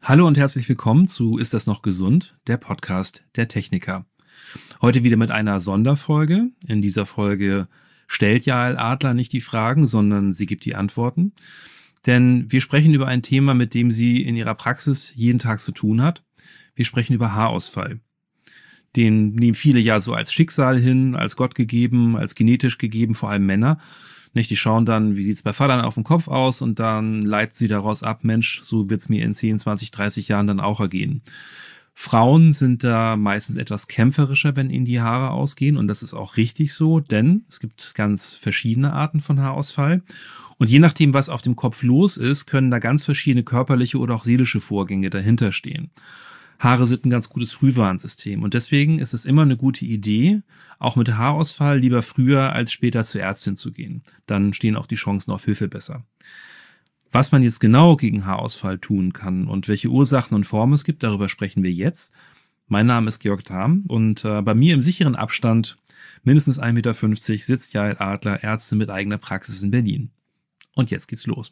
Hallo und herzlich willkommen zu Ist das noch gesund? Der Podcast der Techniker. Heute wieder mit einer Sonderfolge. In dieser Folge stellt Jael Adler nicht die Fragen, sondern sie gibt die Antworten. Denn wir sprechen über ein Thema, mit dem sie in ihrer Praxis jeden Tag zu tun hat. Wir sprechen über Haarausfall. Den nehmen viele ja so als Schicksal hin, als Gott gegeben, als genetisch gegeben, vor allem Männer. Nicht, die schauen dann, wie sieht's bei Vatern auf dem Kopf aus und dann leiten sie daraus ab, Mensch, so wird's mir in 10, 20, 30 Jahren dann auch ergehen. Frauen sind da meistens etwas kämpferischer, wenn ihnen die Haare ausgehen und das ist auch richtig so, denn es gibt ganz verschiedene Arten von Haarausfall und je nachdem, was auf dem Kopf los ist, können da ganz verschiedene körperliche oder auch seelische Vorgänge dahinter stehen. Haare sind ein ganz gutes Frühwarnsystem und deswegen ist es immer eine gute Idee, auch mit Haarausfall lieber früher als später zur Ärztin zu gehen. Dann stehen auch die Chancen auf Hilfe besser. Was man jetzt genau gegen Haarausfall tun kann und welche Ursachen und Formen es gibt, darüber sprechen wir jetzt. Mein Name ist Georg Tham und bei mir im sicheren Abstand, mindestens 1,50 Meter, sitzt Jael Adler, Ärztin mit eigener Praxis in Berlin. Und jetzt geht's los.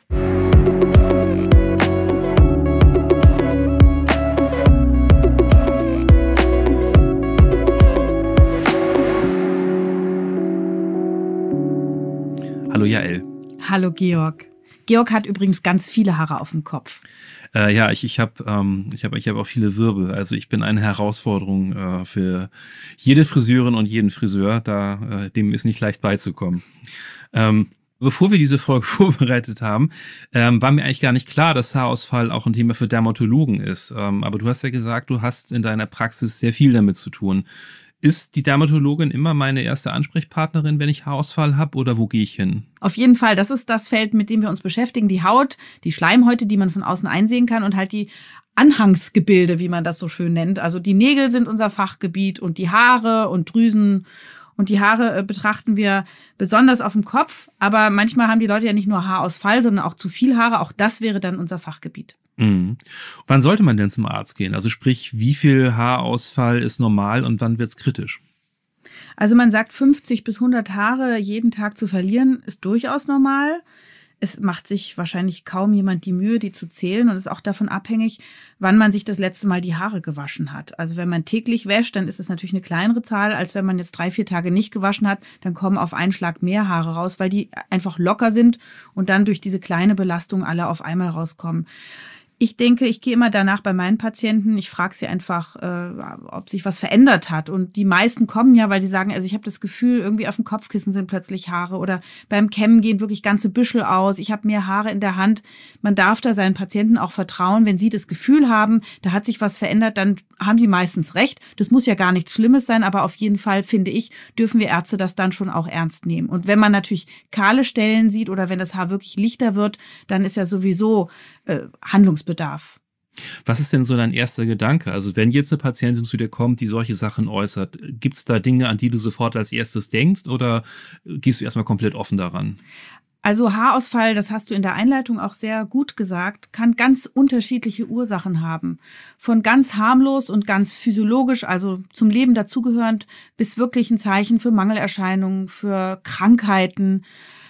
Hallo Jael. Hallo Georg. Georg hat übrigens ganz viele Haare auf dem Kopf. Ja, ich hab auch viele Wirbel. Also ich bin eine Herausforderung für jede Friseurin und jeden Friseur. Dem ist nicht leicht beizukommen. Bevor wir diese Folge vorbereitet haben, war mir eigentlich gar nicht klar, dass Haarausfall auch ein Thema für Dermatologen ist. Aber du hast ja gesagt, du hast in deiner Praxis sehr viel damit zu tun. Ist die Dermatologin immer meine erste Ansprechpartnerin, wenn ich Haarausfall habe, oder wo gehe ich hin? Auf jeden Fall, das ist das Feld, mit dem wir uns beschäftigen. Die Haut, die Schleimhäute, die man von außen einsehen kann und halt die Anhangsgebilde, wie man das so schön nennt. Also die Nägel sind unser Fachgebiet und die Haare und Drüsen. Und die Haare betrachten wir besonders auf dem Kopf. Aber manchmal haben die Leute ja nicht nur Haarausfall, sondern auch zu viel Haare. Auch das wäre dann unser Fachgebiet. Mhm. Wann sollte man denn zum Arzt gehen? Also sprich, wie viel Haarausfall ist normal und wann wird's kritisch? Also man sagt, 50 bis 100 Haare jeden Tag zu verlieren, ist durchaus normal. Es macht sich wahrscheinlich kaum jemand die Mühe, die zu zählen und ist auch davon abhängig, wann man sich das letzte Mal die Haare gewaschen hat. Also wenn man täglich wäscht, dann ist es natürlich eine kleinere Zahl, als wenn man jetzt 3-4 Tage nicht gewaschen hat. Dann kommen auf einen Schlag mehr Haare raus, weil die einfach locker sind und dann durch diese kleine Belastung alle auf einmal rauskommen. Ich denke, ich gehe immer danach bei meinen Patienten, ich frage sie einfach, ob sich was verändert hat. Und die meisten kommen ja, weil sie sagen, also ich habe das Gefühl, irgendwie auf dem Kopfkissen sind plötzlich Haare oder beim Kämmen gehen wirklich ganze Büschel aus. Ich habe mehr Haare in der Hand. Man darf da seinen Patienten auch vertrauen. Wenn sie das Gefühl haben, da hat sich was verändert, dann haben die meistens recht. Das muss ja gar nichts Schlimmes sein, aber auf jeden Fall, finde ich, dürfen wir Ärzte das dann schon auch ernst nehmen. Und wenn man natürlich kahle Stellen sieht oder wenn das Haar wirklich lichter wird, dann ist ja sowieso Handlungsbedarf. Was ist denn so dein erster Gedanke? Also wenn jetzt eine Patientin zu dir kommt, die solche Sachen äußert, gibt es da Dinge, an die du sofort als erstes denkst oder gehst du erstmal komplett offen daran? Also Haarausfall, das hast du in der Einleitung auch sehr gut gesagt, kann ganz unterschiedliche Ursachen haben. Von ganz harmlos und ganz physiologisch, also zum Leben dazugehörend, bis wirklich ein Zeichen für Mangelerscheinungen, für Krankheiten,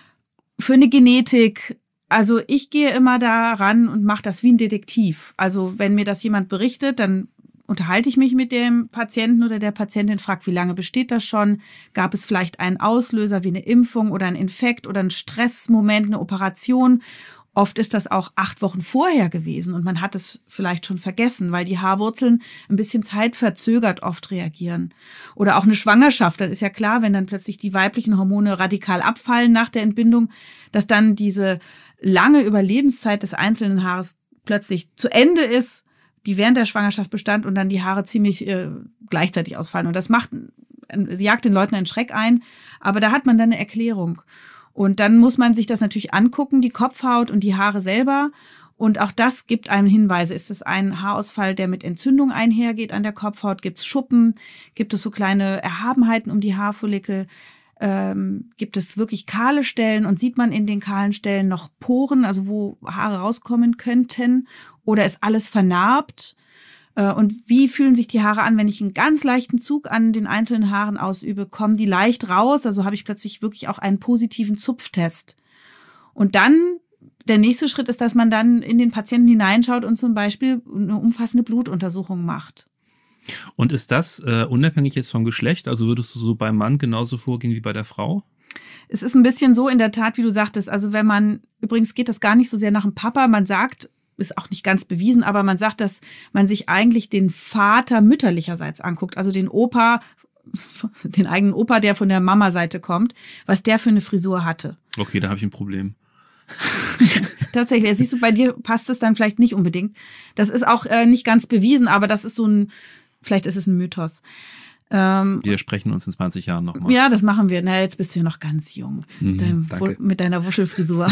für eine Genetik. Also ich gehe immer da ran und mache das wie ein Detektiv. Also wenn mir das jemand berichtet, dann unterhalte ich mich mit dem Patienten oder der Patientin, frage, wie lange besteht das schon? Gab es vielleicht einen Auslöser wie eine Impfung oder ein Infekt oder ein Stressmoment, eine Operation? Oft ist das auch 8 Wochen vorher gewesen und man hat es vielleicht schon vergessen, weil die Haarwurzeln ein bisschen zeitverzögert oft reagieren. Oder auch eine Schwangerschaft, das ist ja klar, wenn dann plötzlich die weiblichen Hormone radikal abfallen nach der Entbindung, dass dann diese lange Überlebenszeit des einzelnen Haares plötzlich zu Ende ist, die während der Schwangerschaft bestand und dann die Haare ziemlich gleichzeitig ausfallen. Und das jagt den Leuten einen Schreck ein, aber da hat man dann eine Erklärung. Und dann muss man sich das natürlich angucken, die Kopfhaut und die Haare selber. Und auch das gibt einem Hinweise. Ist es ein Haarausfall, der mit Entzündung einhergeht an der Kopfhaut? Gibt es Schuppen? Gibt es so kleine Erhabenheiten um die Haarfollikel? Gibt es wirklich kahle Stellen und sieht man in den kahlen Stellen noch Poren, also wo Haare rauskommen könnten? Oder ist alles vernarbt? Und wie fühlen sich die Haare an, wenn ich einen ganz leichten Zug an den einzelnen Haaren ausübe? Kommen die leicht raus? Also habe ich plötzlich wirklich auch einen positiven Zupftest. Und dann der nächste Schritt ist, dass man dann in den Patienten hineinschaut und zum Beispiel eine umfassende Blutuntersuchung macht. Und ist das unabhängig jetzt vom Geschlecht? Also würdest du so beim Mann genauso vorgehen wie bei der Frau? Es ist ein bisschen so in der Tat, wie du sagtest. Also wenn man, übrigens geht das gar nicht so sehr nach dem Papa, man sagt, ist auch nicht ganz bewiesen, aber man sagt, dass man sich eigentlich den Vater mütterlicherseits anguckt, also den Opa, den eigenen Opa, der von der Mama-Seite kommt, was der für eine Frisur hatte. Okay, da habe ich ein Problem. Tatsächlich, siehst du, bei dir passt es dann vielleicht nicht unbedingt. Das ist auch nicht ganz bewiesen, aber das ist vielleicht ist es ein Mythos. Wir sprechen uns in 20 Jahren nochmal. Ja, das machen wir. Na, jetzt bist du ja noch ganz jung. Danke. Mit deiner Wuschelfrisur.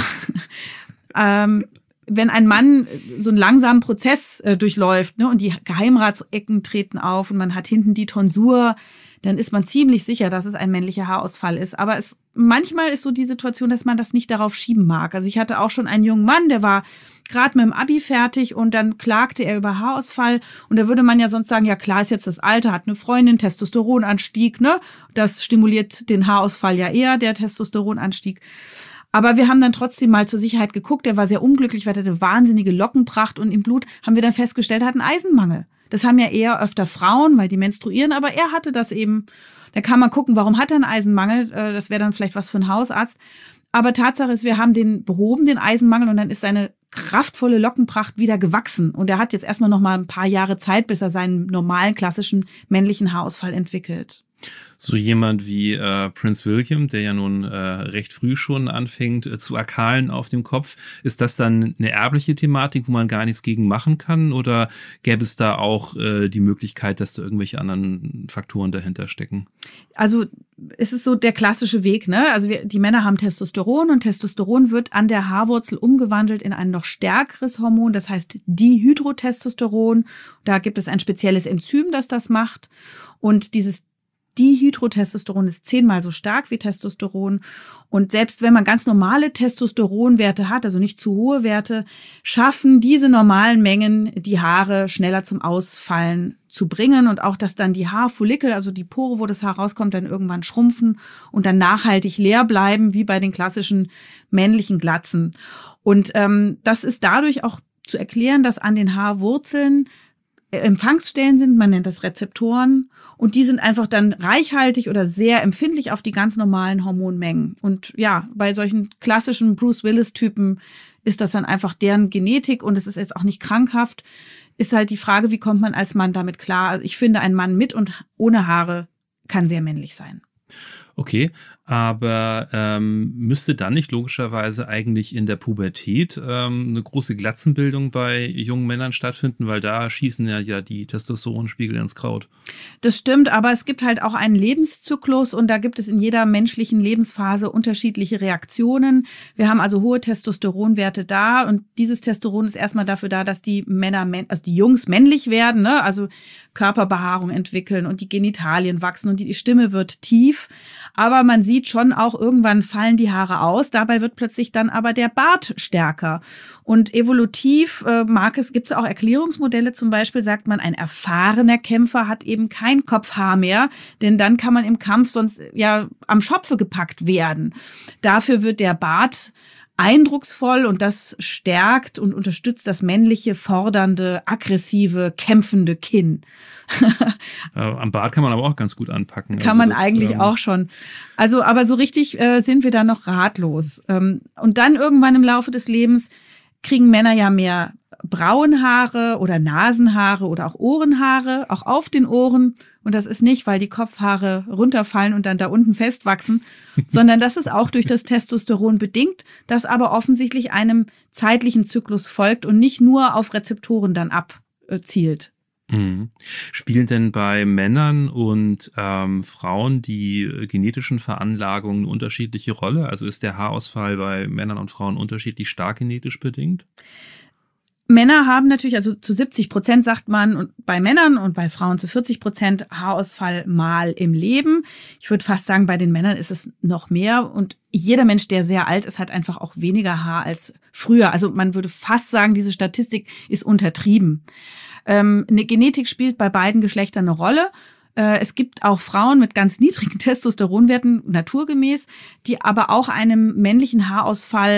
Wenn ein Mann so einen langsamen Prozess durchläuft, ne, und die Geheimratsecken treten auf und man hat hinten die Tonsur, dann ist man ziemlich sicher, dass es ein männlicher Haarausfall ist. Aber manchmal ist so die Situation, dass man das nicht darauf schieben mag. Also ich hatte auch schon einen jungen Mann, der war gerade mit dem Abi fertig und dann klagte er über Haarausfall. Und da würde man ja sonst sagen, ja klar, ist jetzt das Alter, hat eine Freundin, Testosteronanstieg, ne? Das stimuliert den Haarausfall ja eher, der Testosteronanstieg. Aber wir haben dann trotzdem mal zur Sicherheit geguckt. Er war sehr unglücklich, weil er hatte wahnsinnige Lockenpracht und im Blut haben wir dann festgestellt, er hat einen Eisenmangel. Das haben ja eher öfter Frauen, weil die menstruieren, aber er hatte das eben. Da kann man gucken, warum hat er einen Eisenmangel? Das wäre dann vielleicht was für einen Hausarzt. Aber Tatsache ist, wir haben den behoben, den Eisenmangel, und dann ist seine kraftvolle Lockenpracht wieder gewachsen. Und er hat jetzt erstmal noch mal ein paar Jahre Zeit, bis er seinen normalen, klassischen männlichen Haarausfall entwickelt. So jemand wie Prince William, der ja nun recht früh schon anfängt zu erkahlen auf dem Kopf, ist das dann eine erbliche Thematik, wo man gar nichts gegen machen kann? Oder gäbe es da auch die Möglichkeit, dass da irgendwelche anderen Faktoren dahinter stecken? Also es ist so der klassische Weg, ne? Also die Männer haben Testosteron und Testosteron wird an der Haarwurzel umgewandelt in ein noch stärkeres Hormon, das heißt Dihydrotestosteron. Da gibt es ein spezielles Enzym, das macht. Und dieses Dihydrotestosteron ist 10-mal so stark wie Testosteron. Und selbst wenn man ganz normale Testosteronwerte hat, also nicht zu hohe Werte, schaffen diese normalen Mengen, die Haare schneller zum Ausfallen zu bringen. Und auch, dass dann die Haarfollikel, also die Pore, wo das Haar rauskommt, dann irgendwann schrumpfen und dann nachhaltig leer bleiben, wie bei den klassischen männlichen Glatzen. Und das ist dadurch auch zu erklären, dass an den Haarwurzeln Empfangsstellen sind, man nennt das Rezeptoren, und die sind einfach dann reichhaltig oder sehr empfindlich auf die ganz normalen Hormonmengen. Und ja, bei solchen klassischen Bruce Willis-Typen ist das dann einfach deren Genetik und es ist jetzt auch nicht krankhaft. Ist halt die Frage, wie kommt man als Mann damit klar? Also ich finde, ein Mann mit und ohne Haare kann sehr männlich sein. Okay, aber müsste dann nicht logischerweise eigentlich in der Pubertät eine große Glatzenbildung bei jungen Männern stattfinden, weil da schießen ja die Testosteronspiegel ins Kraut. Das stimmt, aber es gibt halt auch einen Lebenszyklus und da gibt es in jeder menschlichen Lebensphase unterschiedliche Reaktionen. Wir haben also hohe Testosteronwerte da und dieses Testosteron ist erstmal dafür da, dass die also die Jungs männlich werden, ne? Also Körperbehaarung entwickeln und die Genitalien wachsen und die Stimme wird tief. Aber man sieht schon auch, irgendwann fallen die Haare aus. Dabei wird plötzlich dann aber der Bart stärker. Und evolutiv gibt es auch Erklärungsmodelle. Zum Beispiel sagt man, ein erfahrener Kämpfer hat eben kein Kopfhaar mehr, denn dann kann man im Kampf sonst ja am Schopfe gepackt werden. Dafür wird der Bart eindrucksvoll und das stärkt und unterstützt das männliche, fordernde, aggressive, kämpfende Kinn. Am Bart kann man aber auch ganz gut anpacken. Kann man eigentlich auch schon. Also, aber so richtig sind wir da noch ratlos. Und dann irgendwann im Laufe des Lebens kriegen Männer ja mehr Brauenhaare oder Nasenhaare oder auch Ohrenhaare, auch auf den Ohren. Und das ist nicht, weil die Kopfhaare runterfallen und dann da unten festwachsen, sondern das ist auch durch das Testosteron bedingt, das aber offensichtlich einem zeitlichen Zyklus folgt und nicht nur auf Rezeptoren dann abzielt. Mhm. Spielen denn bei Männern und Frauen die genetischen Veranlagungen eine unterschiedliche Rolle? Also ist der Haarausfall bei Männern und Frauen unterschiedlich stark genetisch bedingt? Männer haben natürlich, also zu 70% sagt man, und bei Männern und bei Frauen zu 40% Haarausfall mal im Leben. Ich würde fast sagen, bei den Männern ist es noch mehr. Und jeder Mensch, der sehr alt ist, hat einfach auch weniger Haar als früher. Also man würde fast sagen, diese Statistik ist untertrieben. Eine Genetik spielt bei beiden Geschlechtern eine Rolle. Es gibt auch Frauen mit ganz niedrigen Testosteronwerten, naturgemäß, die aber auch einem männlichen Haarausfall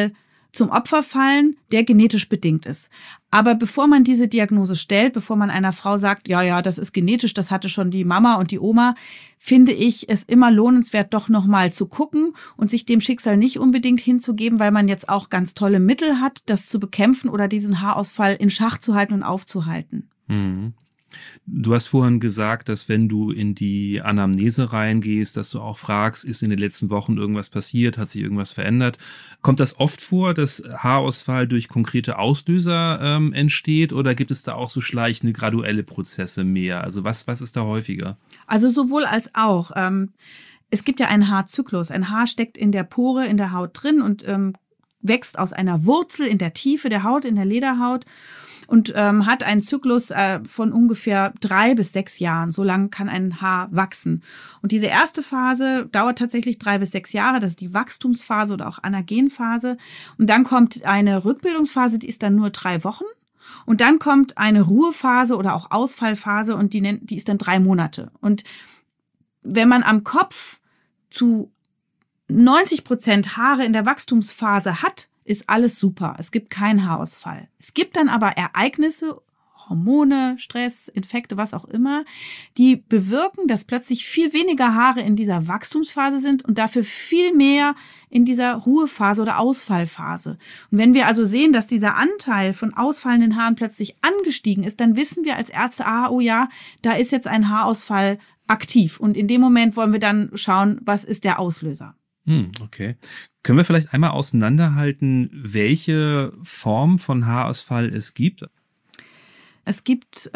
zum Opfer fallen, der genetisch bedingt ist. Aber bevor man diese Diagnose stellt, bevor man einer Frau sagt, ja, das ist genetisch, das hatte schon die Mama und die Oma, finde ich es immer lohnenswert, doch nochmal zu gucken und sich dem Schicksal nicht unbedingt hinzugeben, weil man jetzt auch ganz tolle Mittel hat, das zu bekämpfen oder diesen Haarausfall in Schach zu halten und aufzuhalten. Mhm. Du hast vorhin gesagt, dass wenn du in die Anamnese reingehst, dass du auch fragst, ist in den letzten Wochen irgendwas passiert, hat sich irgendwas verändert? Kommt das oft vor, dass Haarausfall durch konkrete Auslöser entsteht oder gibt es da auch so schleichende, graduelle Prozesse mehr? Also was ist da häufiger? Also sowohl als auch. Es gibt ja einen Haarzyklus. Ein Haar steckt in der Pore, in der Haut drin und wächst aus einer Wurzel in der Tiefe der Haut, in der Lederhaut. Und hat einen Zyklus von ungefähr 3 bis 6 Jahren. So lang kann ein Haar wachsen. Und diese erste Phase dauert tatsächlich 3 bis 6 Jahre. Das ist die Wachstumsphase oder auch Anagenphase. Und dann kommt eine Rückbildungsphase, die ist dann nur 3 Wochen. Und dann kommt eine Ruhephase oder auch Ausfallphase und die ist dann 3 Monate. Und wenn man am Kopf zu 90% Haare in der Wachstumsphase hat, ist alles super. Es gibt keinen Haarausfall. Es gibt dann aber Ereignisse, Hormone, Stress, Infekte, was auch immer, die bewirken, dass plötzlich viel weniger Haare in dieser Wachstumsphase sind und dafür viel mehr in dieser Ruhephase oder Ausfallphase. Und wenn wir also sehen, dass dieser Anteil von ausfallenden Haaren plötzlich angestiegen ist, dann wissen wir als Ärzte, oh ja, da ist jetzt ein Haarausfall aktiv. Und in dem Moment wollen wir dann schauen, was ist der Auslöser. Okay. Können wir vielleicht einmal auseinanderhalten, welche Form von Haarausfall es gibt? Es gibt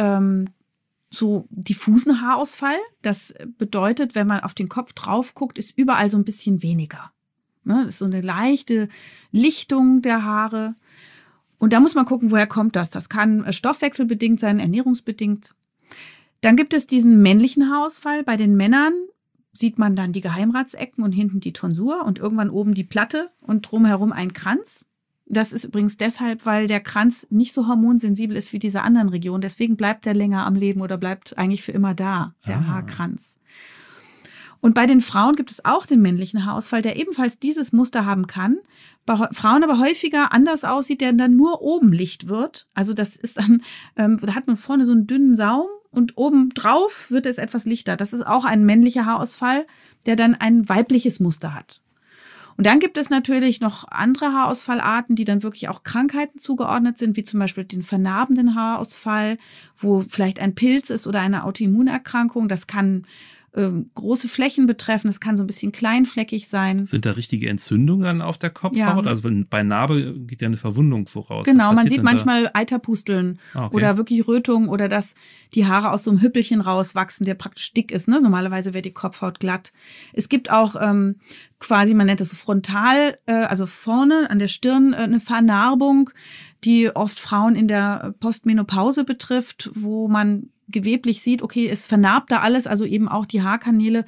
so diffusen Haarausfall. Das bedeutet, wenn man auf den Kopf drauf guckt, ist überall so ein bisschen weniger. Das ist so eine leichte Lichtung der Haare. Und da muss man gucken, woher kommt das. Das kann stoffwechselbedingt sein, ernährungsbedingt. Dann gibt es diesen männlichen Haarausfall. Bei den Männern sieht man dann die Geheimratsecken und hinten die Tonsur und irgendwann oben die Platte und drumherum ein Kranz. Das ist übrigens deshalb, weil der Kranz nicht so hormonsensibel ist wie diese anderen Regionen. Deswegen bleibt der länger am Leben oder bleibt eigentlich für immer da, der Haarkranz. Und bei den Frauen gibt es auch den männlichen Haarausfall, der ebenfalls dieses Muster haben kann. Bei Frauen aber häufiger anders aussieht, der dann nur oben Licht wird. Also das ist dann, da hat man vorne so einen dünnen Saum. Und obendrauf wird es etwas lichter. Das ist auch ein männlicher Haarausfall, der dann ein weibliches Muster hat. Und dann gibt es natürlich noch andere Haarausfallarten, die dann wirklich auch Krankheiten zugeordnet sind, wie zum Beispiel den vernarbenden Haarausfall, wo vielleicht ein Pilz ist oder eine Autoimmunerkrankung. Das kann große Flächen betreffen. Das kann so ein bisschen kleinfleckig sein. Sind da richtige Entzündungen dann auf der Kopfhaut? Ja. Also bei Narbe geht ja eine Verwundung voraus. Genau, man sieht manchmal Eiterpusteln okay. Oder wirklich Rötungen oder dass die Haare aus so einem Hüppelchen rauswachsen, der praktisch dick ist. Ne? Normalerweise wäre die Kopfhaut glatt. Es gibt auch quasi, man nennt das so frontal, also vorne an der Stirn eine Vernarbung, die oft Frauen in der Postmenopause betrifft, wo man geweblich sieht, okay, es vernarbt da alles, also eben auch die Haarkanäle.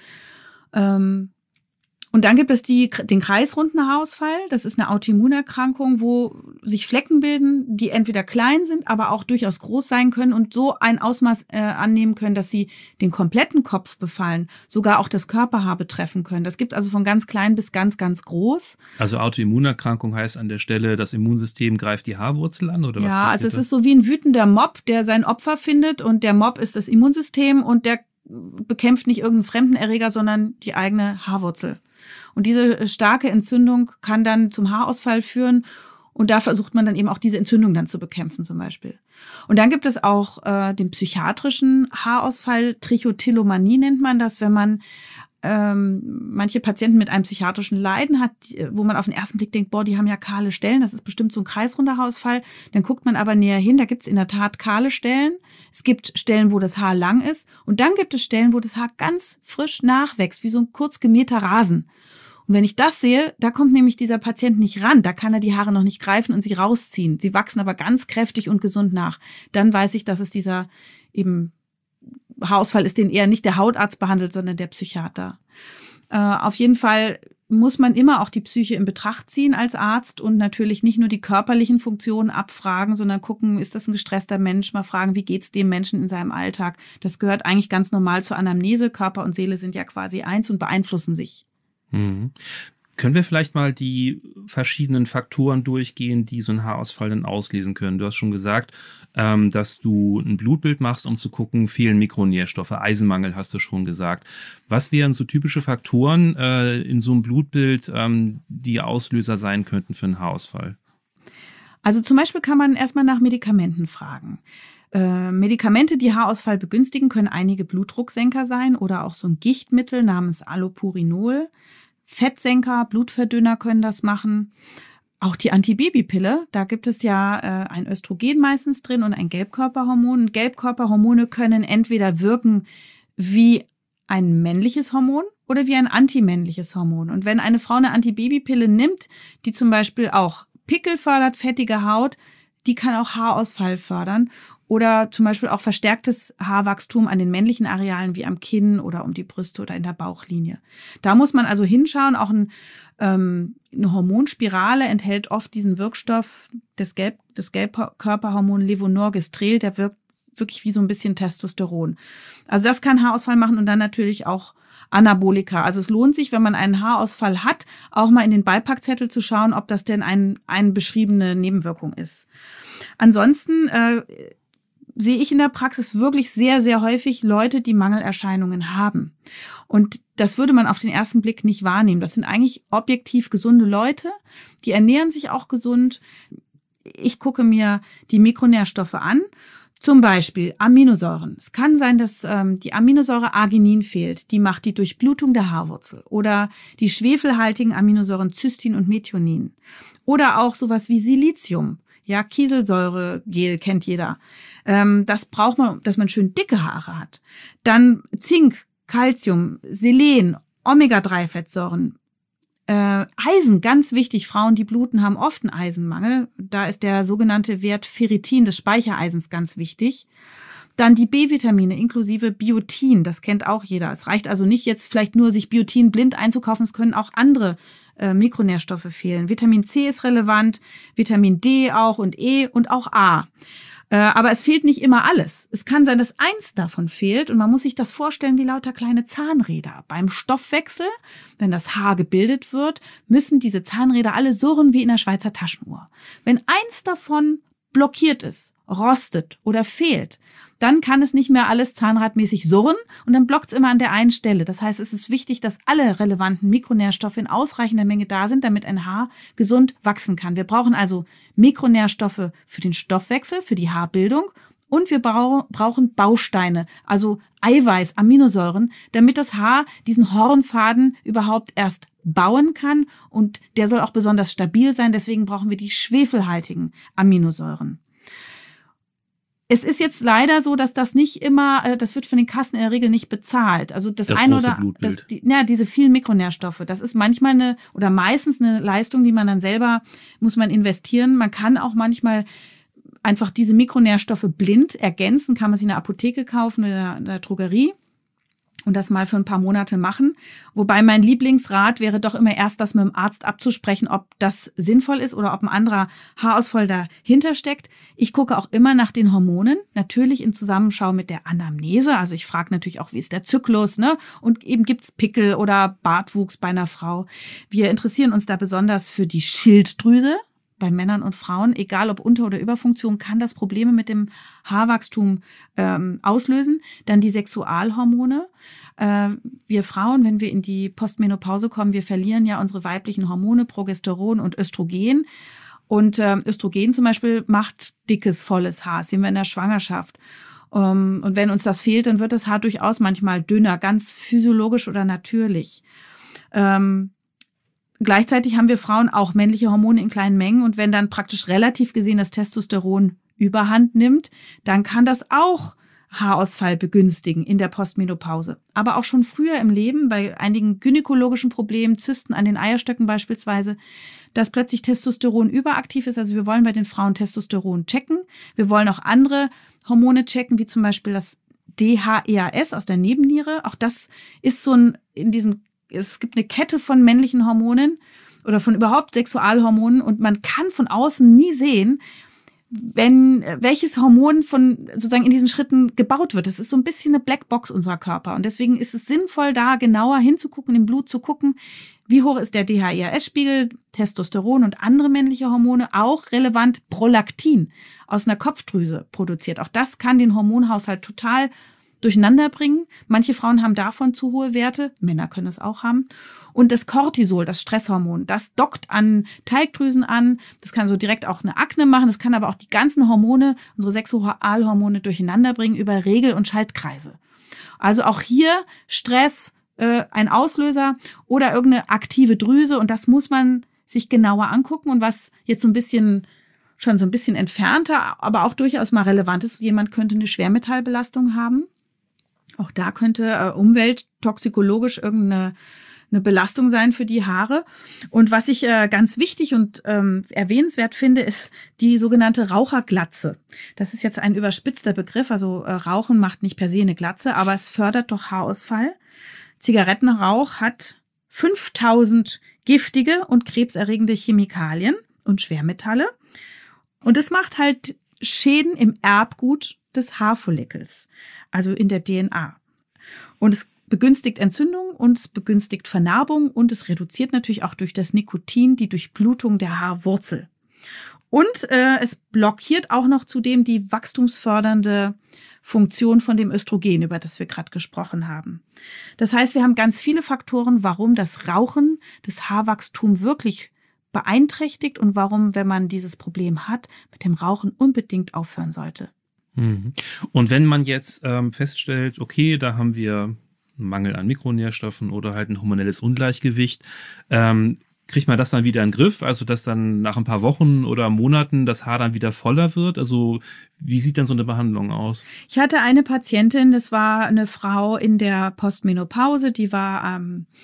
Und dann gibt es den kreisrunden Haarausfall. Das ist eine Autoimmunerkrankung, wo sich Flecken bilden, die entweder klein sind, aber auch durchaus groß sein können und so ein Ausmaß annehmen können, dass sie den kompletten Kopf befallen, sogar auch das Körperhaar betreffen können. Das gibt also von ganz klein bis ganz, ganz groß. Also Autoimmunerkrankung heißt an der Stelle, das Immunsystem greift die Haarwurzel an? Oder was ja, also es da? ist so wie ein wütender Mob, der sein Opfer findet und der Mob ist das Immunsystem und der bekämpft nicht irgendeinen fremden Erreger, sondern die eigene Haarwurzel. Und diese starke Entzündung kann dann zum Haarausfall führen. Und da versucht man dann eben auch diese Entzündung dann zu bekämpfen zum Beispiel. Und dann gibt es auch den psychiatrischen Haarausfall. Trichotillomanie nennt man das, wenn man manche Patienten mit einem psychiatrischen Leiden hat, wo man auf den ersten Blick denkt, boah, die haben ja kahle Stellen, das ist bestimmt so ein kreisrunder Haarausfall. Dann guckt man aber näher hin, da gibt es in der Tat kahle Stellen. Es gibt Stellen, wo das Haar lang ist. Und dann gibt es Stellen, wo das Haar ganz frisch nachwächst, wie so ein kurz gemähter Rasen. Und wenn ich das sehe, da kommt nämlich dieser Patient nicht ran. Da kann er die Haare noch nicht greifen und sie rausziehen. Sie wachsen aber ganz kräftig und gesund nach. Dann weiß ich, dass es dieser eben Haarausfall ist, den eher nicht der Hautarzt behandelt, sondern der Psychiater. Auf jeden Fall muss man immer auch die Psyche in Betracht ziehen als Arzt und natürlich nicht nur die körperlichen Funktionen abfragen, sondern gucken, ist das ein gestresster Mensch, mal fragen, wie geht's dem Menschen in seinem Alltag. Das gehört eigentlich ganz normal zur Anamnese. Körper und Seele sind ja quasi eins und beeinflussen sich. Mhm. Können wir vielleicht mal die verschiedenen Faktoren durchgehen, die so einen Haarausfall dann auslösen können? Du hast schon gesagt, dass du ein Blutbild machst, um zu gucken, fehlen Mikronährstoffe, Eisenmangel hast du schon gesagt. Was wären so typische Faktoren in so einem Blutbild, die Auslöser sein könnten für einen Haarausfall? Also zum Beispiel kann man erstmal nach Medikamenten fragen. Medikamente, die Haarausfall begünstigen, können einige Blutdrucksenker sein oder auch so ein Gichtmittel namens Allopurinol. Fettsenker, Blutverdünner können das machen. Auch die Antibabypille, da gibt es ja ein Östrogen meistens drin und ein Gelbkörperhormon. Und Gelbkörperhormone können entweder wirken wie ein männliches Hormon oder wie ein antimännliches Hormon. Und wenn eine Frau eine Antibabypille nimmt, die zum Beispiel auch Pickel fördert, fettige Haut, die kann auch Haarausfall fördern. Oder zum Beispiel auch verstärktes Haarwachstum an den männlichen Arealen wie am Kinn oder um die Brüste oder in der Bauchlinie. Da muss man also hinschauen. Auch eine Hormonspirale enthält oft diesen Wirkstoff des Gelbkörperhormon Levonorgestrel, der wirkt wirklich wie so ein bisschen Testosteron. Also das kann Haarausfall machen und dann natürlich auch Anabolika. Also es lohnt sich, wenn man einen Haarausfall hat, auch mal in den Beipackzettel zu schauen, ob das denn eine beschriebene Nebenwirkung ist. Ansonsten sehe ich in der Praxis wirklich sehr, sehr häufig Leute, die Mangelerscheinungen haben. Und das würde man auf den ersten Blick nicht wahrnehmen. Das sind eigentlich objektiv gesunde Leute, die ernähren sich auch gesund. Ich gucke mir die Mikronährstoffe an, zum Beispiel Aminosäuren. Es kann sein, dass die Aminosäure Arginin fehlt. Die macht die Durchblutung der Haarwurzel. Oder die schwefelhaltigen Aminosäuren Cystin und Methionin. Oder auch sowas wie Silizium. Ja, Kieselsäuregel kennt jeder. Das braucht man, dass man schön dicke Haare hat. Dann Zink, Calcium, Selen, Omega-3-Fettsäuren. Eisen, ganz wichtig. Frauen, die bluten, haben oft einen Eisenmangel. Da ist der sogenannte Wert Ferritin des Speichereisens ganz wichtig. Dann die B-Vitamine inklusive Biotin, das kennt auch jeder. Es reicht also nicht jetzt vielleicht nur, sich Biotin blind einzukaufen. Es können auch andere Mikronährstoffe fehlen. Vitamin C ist relevant, Vitamin D auch und E und auch A. Aber es fehlt nicht immer alles. Es kann sein, dass eins davon fehlt und man muss sich das vorstellen wie lauter kleine Zahnräder. Beim Stoffwechsel, wenn das Haar gebildet wird, müssen diese Zahnräder alle surren wie in der Schweizer Taschenuhr. Wenn eins davon blockiert ist, rostet oder fehlt, dann kann es nicht mehr alles zahnradmäßig surren und dann blockt es immer an der einen Stelle. Das heißt, es ist wichtig, dass alle relevanten Mikronährstoffe in ausreichender Menge da sind, damit ein Haar gesund wachsen kann. Wir brauchen also Mikronährstoffe für den Stoffwechsel, für die Haarbildung und wir brauchen Bausteine, also Eiweiß, Aminosäuren, damit das Haar diesen Hornfaden überhaupt erst bauen kann und der soll auch besonders stabil sein. Deswegen brauchen wir die schwefelhaltigen Aminosäuren. Es ist jetzt leider so, dass das nicht immer, das wird von den Kassen in der Regel nicht bezahlt. Also das eine oder diese vielen Mikronährstoffe, das ist manchmal meistens eine Leistung, die man dann selber, muss man investieren. Man kann auch manchmal einfach diese Mikronährstoffe blind ergänzen, kann man sie in der Apotheke kaufen oder in der Drogerie und das mal für ein paar Monate machen. Wobei mein Lieblingsrat wäre doch immer erst, das mit dem Arzt abzusprechen, ob das sinnvoll ist oder ob ein anderer Haarausfall dahinter steckt. Ich gucke auch immer nach den Hormonen, natürlich in Zusammenschau mit der Anamnese. Also ich frage natürlich auch, wie ist der Zyklus, ne? Und eben gibt's Pickel oder Bartwuchs bei einer Frau. Wir interessieren uns da besonders für die Schilddrüse. Bei Männern und Frauen, egal ob Unter- oder Überfunktion, kann das Probleme mit dem Haarwachstum auslösen. Dann die Sexualhormone. Wir Frauen, wenn wir in die Postmenopause kommen, wir verlieren ja unsere weiblichen Hormone, Progesteron und Östrogen. Und Östrogen zum Beispiel macht dickes, volles Haar. Das sehen wir in der Schwangerschaft. Und wenn uns das fehlt, dann wird das Haar durchaus manchmal dünner, ganz physiologisch oder natürlich. Gleichzeitig haben wir Frauen auch männliche Hormone in kleinen Mengen und wenn dann praktisch relativ gesehen das Testosteron überhand nimmt, dann kann das auch Haarausfall begünstigen in der Postmenopause. Aber auch schon früher im Leben, bei einigen gynäkologischen Problemen, Zysten an den Eierstöcken beispielsweise, dass plötzlich Testosteron überaktiv ist. Also wir wollen bei den Frauen Testosteron checken. Wir wollen auch andere Hormone checken, wie zum Beispiel das DHEAS aus der Nebenniere. Auch das ist so es gibt eine Kette von männlichen Hormonen oder von überhaupt Sexualhormonen und man kann von außen nie sehen, welches Hormon von sozusagen in diesen Schritten gebaut wird. Das ist so ein bisschen eine Blackbox unserer Körper. Und deswegen ist es sinnvoll, da genauer hinzugucken, im Blut zu gucken, wie hoch ist der DHEAS-Spiegel, Testosteron und andere männliche Hormone, auch relevant Prolaktin aus einer Kopfdrüse produziert. Auch das kann den Hormonhaushalt total durcheinander bringen. Manche Frauen haben davon zu hohe Werte, Männer können es auch haben. Und das Cortisol, das Stresshormon, das dockt an Teigdrüsen an. Das kann so direkt auch eine Akne machen. Das kann aber auch die ganzen Hormone, unsere Sexualhormone durcheinander bringen über Regel- und Schaltkreise. Also auch hier Stress, ein Auslöser oder irgendeine aktive Drüse. Und das muss man sich genauer angucken. Und was jetzt schon so ein bisschen entfernter, aber auch durchaus mal relevant ist, jemand könnte eine Schwermetallbelastung haben. Auch da könnte umwelttoxikologisch irgendeine Belastung sein für die Haare. Und was ich ganz wichtig und erwähnenswert finde, ist die sogenannte Raucherglatze. Das ist jetzt ein überspitzter Begriff. Also Rauchen macht nicht per se eine Glatze, aber es fördert doch Haarausfall. Zigarettenrauch hat 5000 giftige und krebserregende Chemikalien und Schwermetalle. Und es macht halt Schäden im Erbgut des Haarfollikels, also in der DNA. Und es begünstigt Entzündung und es begünstigt Vernarbung und es reduziert natürlich auch durch das Nikotin die Durchblutung der Haarwurzel. Und es blockiert auch noch zudem die wachstumsfördernde Funktion von dem Östrogen, über das wir gerade gesprochen haben. Das heißt, wir haben ganz viele Faktoren, warum das Rauchen das Haarwachstum wirklich beeinträchtigt und warum, wenn man dieses Problem hat, mit dem Rauchen unbedingt aufhören sollte. Und wenn man jetzt feststellt, okay, da haben wir einen Mangel an Mikronährstoffen oder halt ein hormonelles Ungleichgewicht, kriegt man das dann wieder in den Griff? Also, dass dann nach ein paar Wochen oder Monaten das Haar dann wieder voller wird? Also, wie sieht dann so eine Behandlung aus? Ich hatte eine Patientin, das war eine Frau in der Postmenopause, die war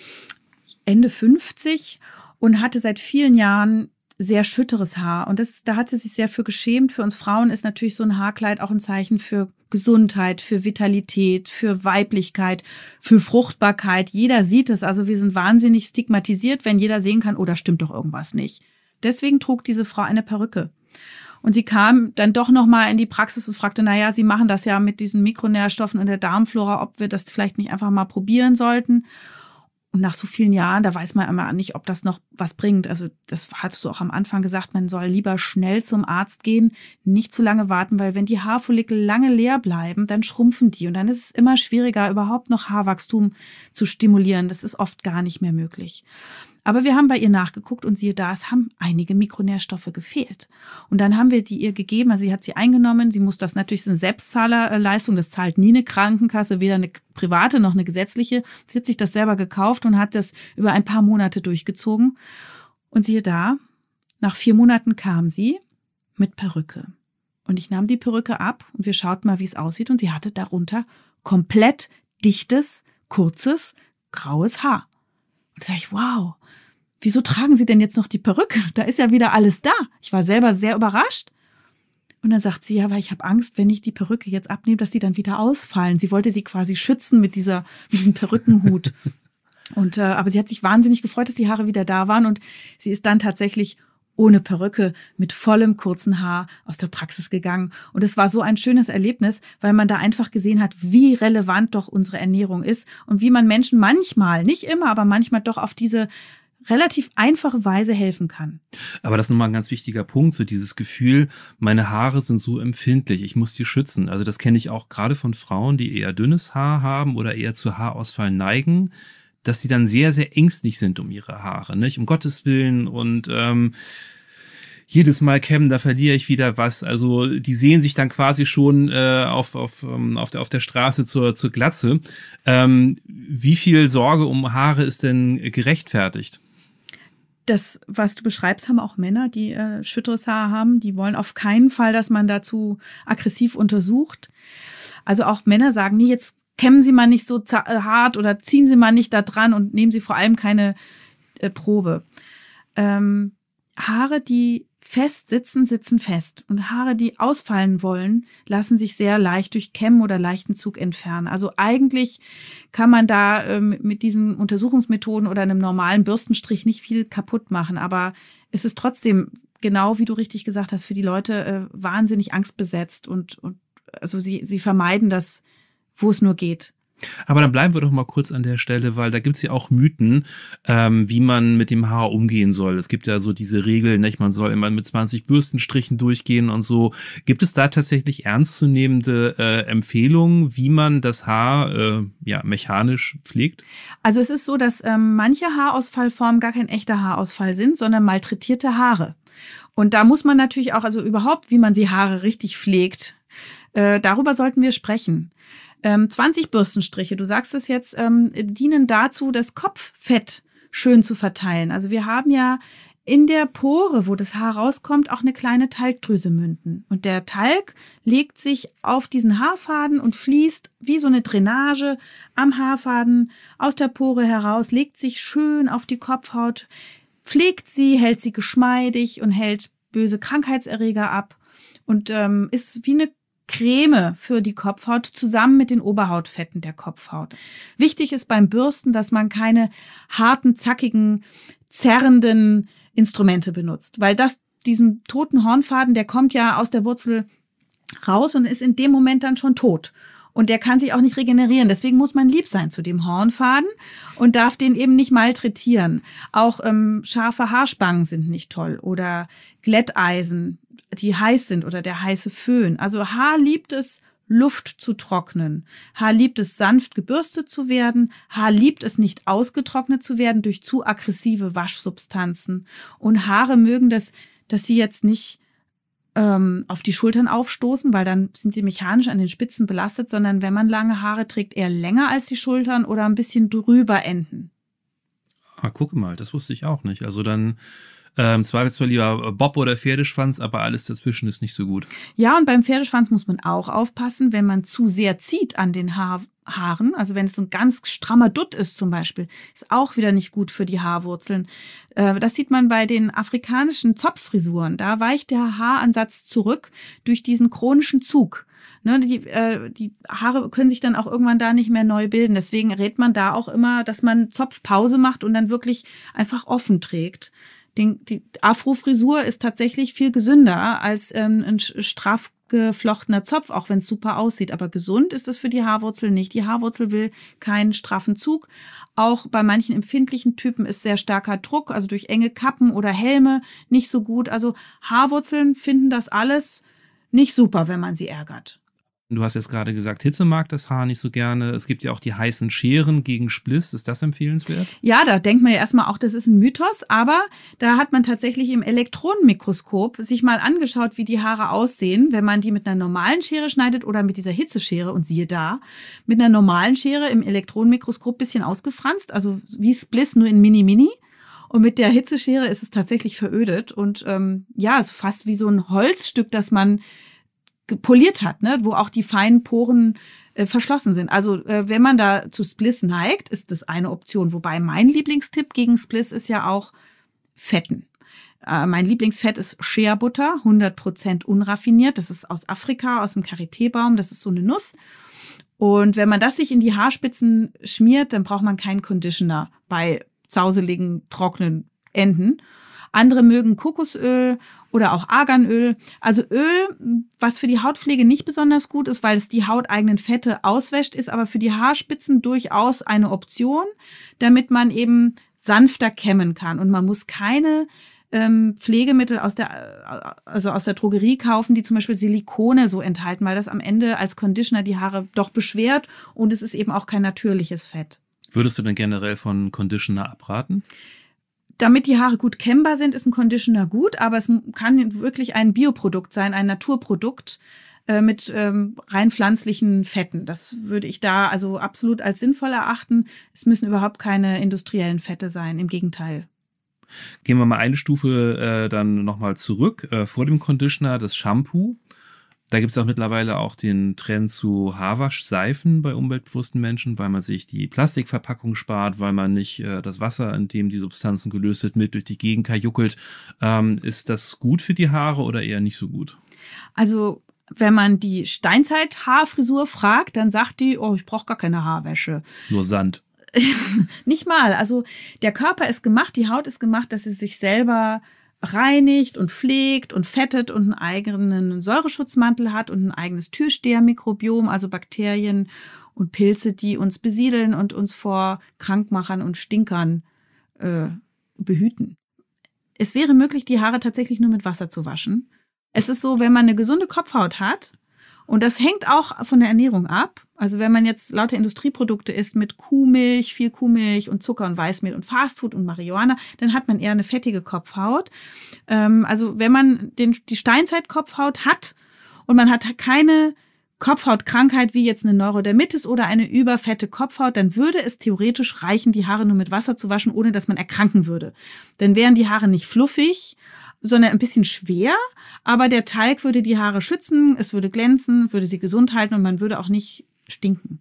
Ende 50 und hatte seit vielen Jahren sehr schütteres Haar. Und da hat sie sich sehr für geschämt. Für uns Frauen ist natürlich so ein Haarkleid auch ein Zeichen für Gesundheit, für Vitalität, für Weiblichkeit, für Fruchtbarkeit. Jeder sieht es. Also wir sind wahnsinnig stigmatisiert, wenn jeder sehen kann, oh, da stimmt doch irgendwas nicht. Deswegen trug diese Frau eine Perücke. Und sie kam dann doch nochmal in die Praxis und fragte, naja, Sie machen das ja mit diesen Mikronährstoffen und der Darmflora, ob wir das vielleicht nicht einfach mal probieren sollten. Und nach so vielen Jahren, da weiß man immer nicht, ob das noch was bringt. Also das hattest du auch am Anfang gesagt, man soll lieber schnell zum Arzt gehen, nicht zu lange warten, weil wenn die Haarfollikel lange leer bleiben, dann schrumpfen die. Und dann ist es immer schwieriger, überhaupt noch Haarwachstum zu stimulieren. Das ist oft gar nicht mehr möglich. Aber wir haben bei ihr nachgeguckt und siehe da, es haben einige Mikronährstoffe gefehlt. Und dann haben wir die ihr gegeben, also sie hat sie eingenommen. Sie muss das natürlich, ist eine Selbstzahlerleistung, das zahlt nie eine Krankenkasse, weder eine private noch eine gesetzliche. Sie hat sich das selber gekauft und hat das über ein paar Monate durchgezogen. Und siehe da, nach 4 Monaten kam sie mit Perücke. Und ich nahm die Perücke ab und wir schauten mal, wie es aussieht. Und sie hatte darunter komplett dichtes, kurzes, graues Haar. Und da dachte ich, wow, wieso tragen Sie denn jetzt noch die Perücke? Da ist ja wieder alles da. Ich war selber sehr überrascht. Und dann sagt sie, ja, weil ich habe Angst, wenn ich die Perücke jetzt abnehme, dass sie dann wieder ausfallen. Sie wollte sie quasi schützen mit diesem Perückenhut. Und aber sie hat sich wahnsinnig gefreut, dass die Haare wieder da waren. Und sie ist dann tatsächlich ohne Perücke, mit vollem kurzen Haar aus der Praxis gegangen. Und es war so ein schönes Erlebnis, weil man da einfach gesehen hat, wie relevant doch unsere Ernährung ist und wie man Menschen manchmal, nicht immer, aber manchmal doch auf diese relativ einfache Weise helfen kann. Aber das ist nochmal ein ganz wichtiger Punkt, so dieses Gefühl, meine Haare sind so empfindlich, ich muss die schützen. Also das kenne ich auch gerade von Frauen, die eher dünnes Haar haben oder eher zu Haarausfall neigen, dass sie dann sehr, sehr ängstlich sind um ihre Haare, nicht? Um Gottes Willen und jedes Mal kämmen, da verliere ich wieder was. Also die sehen sich dann quasi schon auf der Straße zur Glatze. Wie viel Sorge um Haare ist denn gerechtfertigt? Das, was du beschreibst, haben auch Männer, die schütteres Haar haben. Die wollen auf keinen Fall, dass man dazu aggressiv untersucht. Also auch Männer sagen, nee, jetzt kämmen Sie mal nicht so hart oder ziehen Sie mal nicht da dran und nehmen Sie vor allem keine Probe. Haare, die fest sitzen, sitzen fest. Und Haare, die ausfallen wollen, lassen sich sehr leicht durch Kämmen oder leichten Zug entfernen. Also eigentlich kann man da mit diesen Untersuchungsmethoden oder einem normalen Bürstenstrich nicht viel kaputt machen. Aber es ist trotzdem genau wie du richtig gesagt hast, für die Leute wahnsinnig angstbesetzt und also sie vermeiden das, wo es nur geht. Aber dann bleiben wir doch mal kurz an der Stelle, weil da gibt's ja auch Mythen, wie man mit dem Haar umgehen soll. Es gibt ja so diese Regeln, nicht? Man soll immer mit 20 Bürstenstrichen durchgehen und so. Gibt es da tatsächlich ernstzunehmende Empfehlungen, wie man das Haar mechanisch pflegt? Also es ist so, dass manche Haarausfallformen gar kein echter Haarausfall sind, sondern malträtierte Haare. Und da muss man natürlich auch, also überhaupt, wie man die Haare richtig pflegt, darüber sollten wir sprechen. 20 Bürstenstriche, du sagst es jetzt, dienen dazu, das Kopffett schön zu verteilen. Also wir haben ja in der Pore, wo das Haar rauskommt, auch eine kleine Talgdrüse münden. Und der Talg legt sich auf diesen Haarfaden und fließt wie so eine Drainage am Haarfaden aus der Pore heraus, legt sich schön auf die Kopfhaut, pflegt sie, hält sie geschmeidig und hält böse Krankheitserreger ab und ist wie eine Creme für die Kopfhaut zusammen mit den Oberhautfetten der Kopfhaut. Wichtig ist beim Bürsten, dass man keine harten, zackigen, zerrenden Instrumente benutzt, weil diesen toten Hornfaden, der kommt ja aus der Wurzel raus und ist in dem Moment dann schon tot. Und der kann sich auch nicht regenerieren. Deswegen muss man lieb sein zu dem Hornfaden und darf den eben nicht malträtieren. Auch scharfe Haarspangen sind nicht toll oder Glätteisen, die heiß sind oder der heiße Föhn. Also Haar liebt es, Luft zu trocknen. Haar liebt es, sanft gebürstet zu werden. Haar liebt es, nicht ausgetrocknet zu werden durch zu aggressive Waschsubstanzen. Und Haare mögen das, dass sie jetzt nicht auf die Schultern aufstoßen, weil dann sind sie mechanisch an den Spitzen belastet, sondern wenn man lange Haare trägt, eher länger als die Schultern oder ein bisschen drüber enden. Ah, guck mal, das wusste ich auch nicht. Also dann Zweifelsfall lieber Bob oder Pferdeschwanz, aber alles dazwischen ist nicht so gut. Ja, und beim Pferdeschwanz muss man auch aufpassen, wenn man zu sehr zieht an den Haaren, also wenn es so ein ganz strammer Dutt ist zum Beispiel, ist auch wieder nicht gut für die Haarwurzeln. Das sieht man bei den afrikanischen Zopffrisuren. Da weicht der Haaransatz zurück durch diesen chronischen Zug. Ne, die Haare können sich dann auch irgendwann da nicht mehr neu bilden. Deswegen rät man da auch immer, dass man Zopfpause macht und dann wirklich einfach offen trägt. Die Afro-Frisur ist tatsächlich viel gesünder als ein straff geflochtener Zopf, auch wenn es super aussieht. Aber gesund ist es für die Haarwurzel nicht. Die Haarwurzel will keinen straffen Zug. Auch bei manchen empfindlichen Typen ist sehr starker Druck, also durch enge Kappen oder Helme nicht so gut. Also Haarwurzeln finden das alles nicht super, wenn man sie ärgert. Du hast jetzt gerade gesagt, Hitze mag das Haar nicht so gerne. Es gibt ja auch die heißen Scheren gegen Spliss. Ist das empfehlenswert? Ja, da denkt man ja erstmal auch, das ist ein Mythos. Aber da hat man tatsächlich im Elektronenmikroskop sich mal angeschaut, wie die Haare aussehen, wenn man die mit einer normalen Schere schneidet oder mit dieser Hitzeschere. Und siehe da, mit einer normalen Schere im Elektronenmikroskop bisschen ausgefranst. Also wie Spliss, nur in Mini-Mini. Und mit der Hitzeschere ist es tatsächlich verödet. Und es ist fast wie so ein Holzstück, das man poliert hat, ne, wo auch die feinen Poren verschlossen sind. Also wenn man da zu Spliss neigt, ist das eine Option. Wobei mein Lieblingstipp gegen Spliss ist ja auch Fetten. Mein Lieblingsfett ist Shea Butter, 100% unraffiniert. Das ist aus Afrika, aus dem Karité-Baum. Das ist so eine Nuss. Und wenn man das sich in die Haarspitzen schmiert, dann braucht man keinen Conditioner bei zauseligen, trockenen Enden. Andere mögen Kokosöl oder auch Arganöl. Also Öl, was für die Hautpflege nicht besonders gut ist, weil es die hauteigenen Fette auswäscht, ist aber für die Haarspitzen durchaus eine Option, damit man eben sanfter kämmen kann. Und man muss keine Pflegemittel aus der Drogerie kaufen, die zum Beispiel Silikone so enthalten, weil das am Ende als Conditioner die Haare doch beschwert und es ist eben auch kein natürliches Fett. Würdest du denn generell von Conditioner abraten? Damit die Haare gut kämmbar sind, ist ein Conditioner gut, aber es kann wirklich ein Bioprodukt sein, ein Naturprodukt mit rein pflanzlichen Fetten. Das würde ich da also absolut als sinnvoll erachten. Es müssen überhaupt keine industriellen Fette sein, im Gegenteil. Gehen wir mal eine Stufe dann nochmal zurück. Vor dem Conditioner das Shampoo. Da gibt es auch mittlerweile auch den Trend zu Haarwaschseifen bei umweltbewussten Menschen, weil man sich die Plastikverpackung spart, weil man nicht das Wasser, in dem die Substanzen gelöst sind, mit durch die Gegend kajuckelt. Ist das gut für die Haare oder eher nicht so gut? Also wenn man die Steinzeit-Haarfrisur fragt, dann sagt die, oh, ich brauche gar keine Haarwäsche. Nur Sand. Nicht mal. Also der Körper ist gemacht, die Haut ist gemacht, dass sie sich selber reinigt und pflegt und fettet und einen eigenen Säureschutzmantel hat und ein eigenes Türstehermikrobiom, also Bakterien und Pilze, die uns besiedeln und uns vor Krankmachern und Stinkern behüten. Es wäre möglich, die Haare tatsächlich nur mit Wasser zu waschen. Es ist so, wenn man eine gesunde Kopfhaut hat, und das hängt auch von der Ernährung ab. Also wenn man jetzt lauter Industrieprodukte isst mit Kuhmilch, viel Kuhmilch und Zucker und Weißmehl und Fastfood und Marihuana, dann hat man eher eine fettige Kopfhaut. Also wenn man die Steinzeit-Kopfhaut hat und man hat keine Kopfhautkrankheit wie jetzt eine Neurodermitis oder eine überfette Kopfhaut, dann würde es theoretisch reichen, die Haare nur mit Wasser zu waschen, ohne dass man erkranken würde. Dann wären die Haare nicht fluffig, sondern ein bisschen schwer, aber der Teig würde die Haare schützen, es würde glänzen, würde sie gesund halten und man würde auch nicht stinken.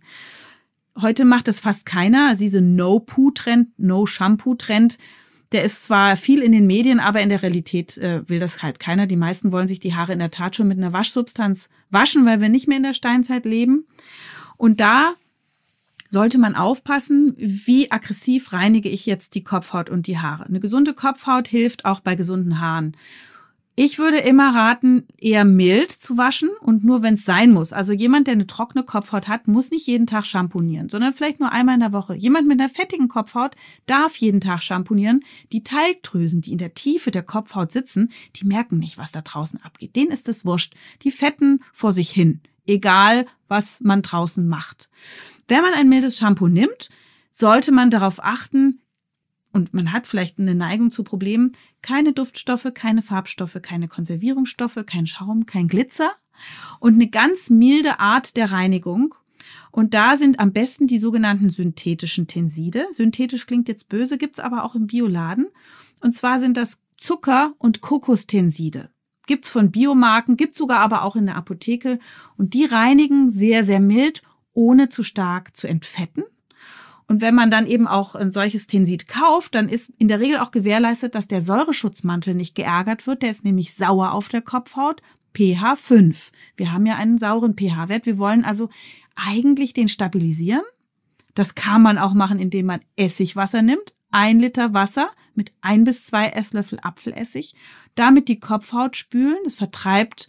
Heute macht das fast keiner. Also diese No-Poo-Trend, No-Shampoo-Trend, der ist zwar viel in den Medien, aber in der Realität will das halt keiner. Die meisten wollen sich die Haare in der Tat schon mit einer Waschsubstanz waschen, weil wir nicht mehr in der Steinzeit leben. Und da sollte man aufpassen, wie aggressiv reinige ich jetzt die Kopfhaut und die Haare. Eine gesunde Kopfhaut hilft auch bei gesunden Haaren. Ich würde immer raten, eher mild zu waschen und nur, wenn es sein muss. Also jemand, der eine trockene Kopfhaut hat, muss nicht jeden Tag shampoonieren, sondern vielleicht nur einmal in der Woche. Jemand mit einer fettigen Kopfhaut darf jeden Tag shampoonieren. Die Talgdrüsen, die in der Tiefe der Kopfhaut sitzen, die merken nicht, was da draußen abgeht. Denen ist es wurscht. Die fetten vor sich hin, egal was man draußen macht. Wenn man ein mildes Shampoo nimmt, sollte man darauf achten, und man hat vielleicht eine Neigung zu Problemen, keine Duftstoffe, keine Farbstoffe, keine Konservierungsstoffe, kein Schaum, kein Glitzer und eine ganz milde Art der Reinigung. Und da sind am besten die sogenannten synthetischen Tenside. Synthetisch klingt jetzt böse, gibt's aber auch im Bioladen. Und zwar sind das Zucker- und Kokostenside. Gibt's von Biomarken, gibt's sogar aber auch in der Apotheke. Und die reinigen sehr, sehr mild, ohne zu stark zu entfetten. Und wenn man dann eben auch ein solches Tensid kauft, dann ist in der Regel auch gewährleistet, dass der Säureschutzmantel nicht geärgert wird. Der ist nämlich sauer auf der Kopfhaut, pH 5. Wir haben ja einen sauren pH-Wert. Wir wollen also eigentlich den stabilisieren. Das kann man auch machen, indem man Essigwasser nimmt. 1 Liter Wasser mit 1 bis 2 Esslöffel Apfelessig. Damit die Kopfhaut spülen. Das vertreibt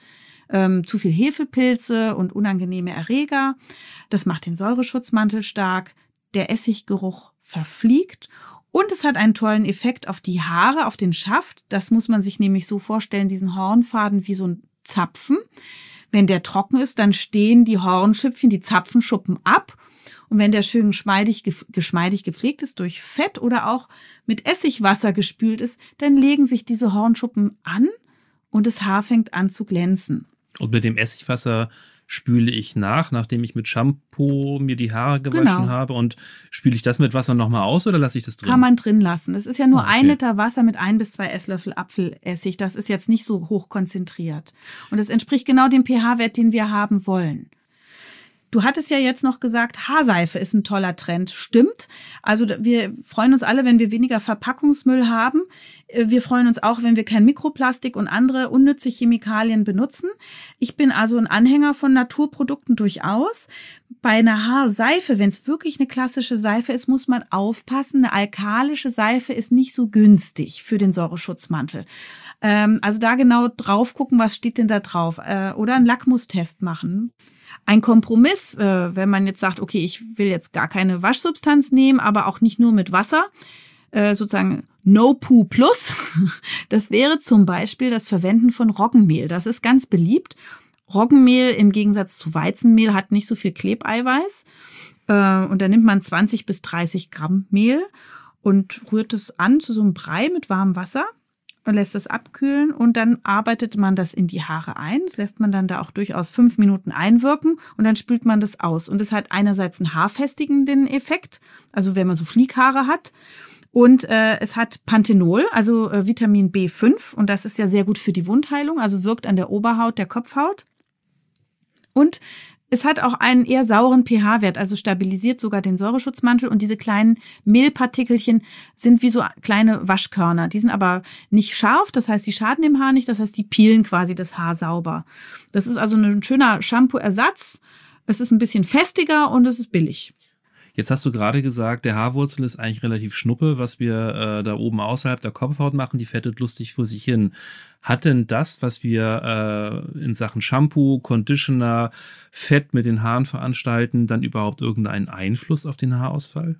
zu viel Hefepilze und unangenehme Erreger. Das macht den Säureschutzmantel stark. Der Essiggeruch verfliegt und es hat einen tollen Effekt auf die Haare, auf den Schaft. Das muss man sich nämlich so vorstellen, diesen Hornfaden wie so ein Zapfen. Wenn der trocken ist, dann stehen die Hornschüppchen, die Zapfenschuppen ab. Und wenn der schön geschmeidig gepflegt ist durch Fett oder auch mit Essigwasser gespült ist, dann legen sich diese Hornschuppen an und das Haar fängt an zu glänzen. Und mit dem Essigwasser spüle ich nachdem ich mit Shampoo mir die Haare gewaschen habe, und spüle ich das mit Wasser nochmal aus oder lasse ich das drin? Kann man drin lassen. Es ist ja nur 1 Liter Wasser mit 1 bis 2 Esslöffel Apfelessig. Das ist jetzt nicht so hoch konzentriert. Und das entspricht genau dem pH-Wert, den wir haben wollen. Du hattest ja jetzt noch gesagt, Haarseife ist ein toller Trend. Stimmt. Also wir freuen uns alle, wenn wir weniger Verpackungsmüll haben. Wir freuen uns auch, wenn wir kein Mikroplastik und andere unnütze Chemikalien benutzen. Ich bin also ein Anhänger von Naturprodukten durchaus. Bei einer Haarseife, wenn es wirklich eine klassische Seife ist, muss man aufpassen. Eine alkalische Seife ist nicht so günstig für den Säureschutzmantel. Also da genau drauf gucken, was steht denn da drauf. Oder einen Lackmustest machen. Ein Kompromiss, wenn man jetzt sagt, okay, ich will jetzt gar keine Waschsubstanz nehmen, aber auch nicht nur mit Wasser, sozusagen No-Poo Plus, das wäre zum Beispiel das Verwenden von Roggenmehl. Das ist ganz beliebt. Roggenmehl im Gegensatz zu Weizenmehl hat nicht so viel Klebeiweiß. Und da nimmt man 20 bis 30 Gramm Mehl und rührt es an zu so einem Brei mit warmem Wasser. Und lässt es abkühlen und dann arbeitet man das in die Haare ein. Das lässt man dann da auch durchaus 5 Minuten einwirken und dann spült man das aus. Und das hat einerseits einen haarfestigenden Effekt, also wenn man so Flieghaare hat. Und es hat Panthenol, also Vitamin B5 und das ist ja sehr gut für die Wundheilung, also wirkt an der Oberhaut, der Kopfhaut. Und es hat auch einen eher sauren pH-Wert, also stabilisiert sogar den Säureschutzmantel. Und diese kleinen Mehlpartikelchen sind wie so kleine Waschkörner. Die sind aber nicht scharf, das heißt, die schaden dem Haar nicht, das heißt, die peelen quasi das Haar sauber. Das ist also ein schöner Shampoo-Ersatz. Es ist ein bisschen festiger und es ist billig. Jetzt hast du gerade gesagt, der Haarwurzel ist eigentlich relativ schnuppe, was wir da oben außerhalb der Kopfhaut machen, die fettet lustig vor sich hin. Hat denn das, was wir in Sachen Shampoo, Conditioner, Fett mit den Haaren veranstalten, dann überhaupt irgendeinen Einfluss auf den Haarausfall?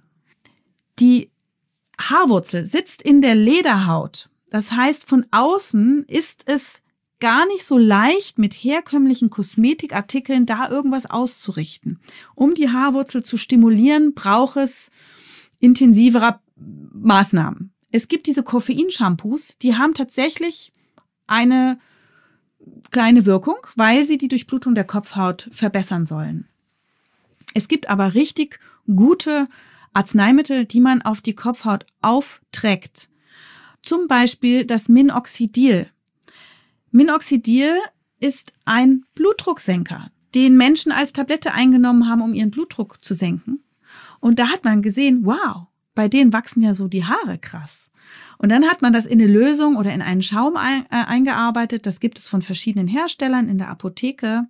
Die Haarwurzel sitzt in der Lederhaut. Das heißt, von außen ist es gar nicht so leicht, mit herkömmlichen Kosmetikartikeln da irgendwas auszurichten. Um die Haarwurzel zu stimulieren, braucht es intensiverer Maßnahmen. Es gibt diese Koffein-Shampoos, die haben tatsächlich eine kleine Wirkung, weil sie die Durchblutung der Kopfhaut verbessern sollen. Es gibt aber richtig gute Arzneimittel, die man auf die Kopfhaut aufträgt. Zum Beispiel das Minoxidil. Minoxidil ist ein Blutdrucksenker, den Menschen als Tablette eingenommen haben, um ihren Blutdruck zu senken. Und da hat man gesehen, wow, bei denen wachsen ja so die Haare krass. Und dann hat man das in eine Lösung oder in einen Schaum eingearbeitet. Das gibt es von verschiedenen Herstellern in der Apotheke.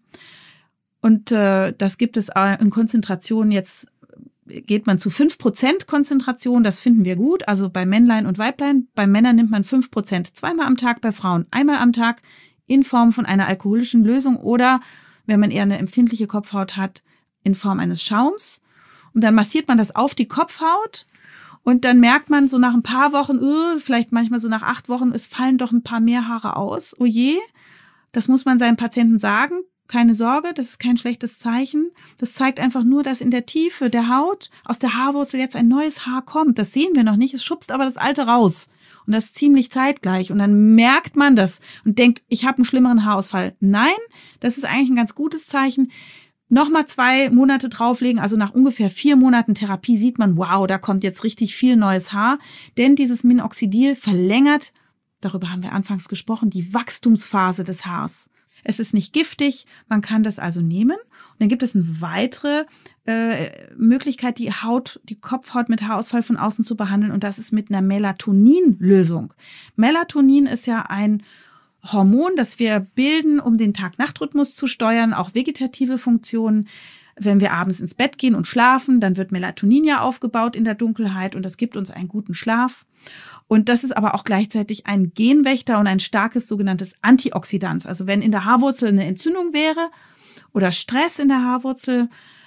Und das gibt es in Konzentration, jetzt geht man zu 5% Konzentration, das finden wir gut, also bei Männlein und Weiblein. Bei Männern nimmt man 5% zweimal am Tag, bei Frauen einmal am Tag in Form von einer alkoholischen Lösung oder, wenn man eher eine empfindliche Kopfhaut hat, in Form eines Schaums. Und dann massiert man das auf die Kopfhaut und dann merkt man so nach ein paar Wochen, vielleicht manchmal so nach 8 Wochen, es fallen doch ein paar mehr Haare aus. Oh je, das muss man seinen Patienten sagen. Keine Sorge, das ist kein schlechtes Zeichen. Das zeigt einfach nur, dass in der Tiefe der Haut aus der Haarwurzel jetzt ein neues Haar kommt. Das sehen wir noch nicht, es schubst aber das alte raus. Und das ziemlich zeitgleich. Und dann merkt man das und denkt, ich habe einen schlimmeren Haarausfall. Nein, das ist eigentlich ein ganz gutes Zeichen. Nochmal 2 Monate drauflegen, also nach ungefähr 4 Monaten Therapie sieht man, wow, da kommt jetzt richtig viel neues Haar. Denn dieses Minoxidil verlängert, darüber haben wir anfangs gesprochen, die Wachstumsphase des Haars. Es ist nicht giftig, man kann das also nehmen. Und dann gibt es eine weitere Möglichkeit, die Kopfhaut mit Haarausfall von außen zu behandeln. Und das ist mit einer Melatonin-Lösung. Melatonin ist ja ein Hormon, das wir bilden, um den Tag-Nacht-Rhythmus zu steuern, auch vegetative Funktionen. Wenn wir abends ins Bett gehen und schlafen, dann wird Melatonin ja aufgebaut in der Dunkelheit und das gibt uns einen guten Schlaf. Und das ist aber auch gleichzeitig ein Genwächter und ein starkes sogenanntes Antioxidant. Also wenn in der Haarwurzel eine Entzündung wäre oder Stress in der Haarwurzel,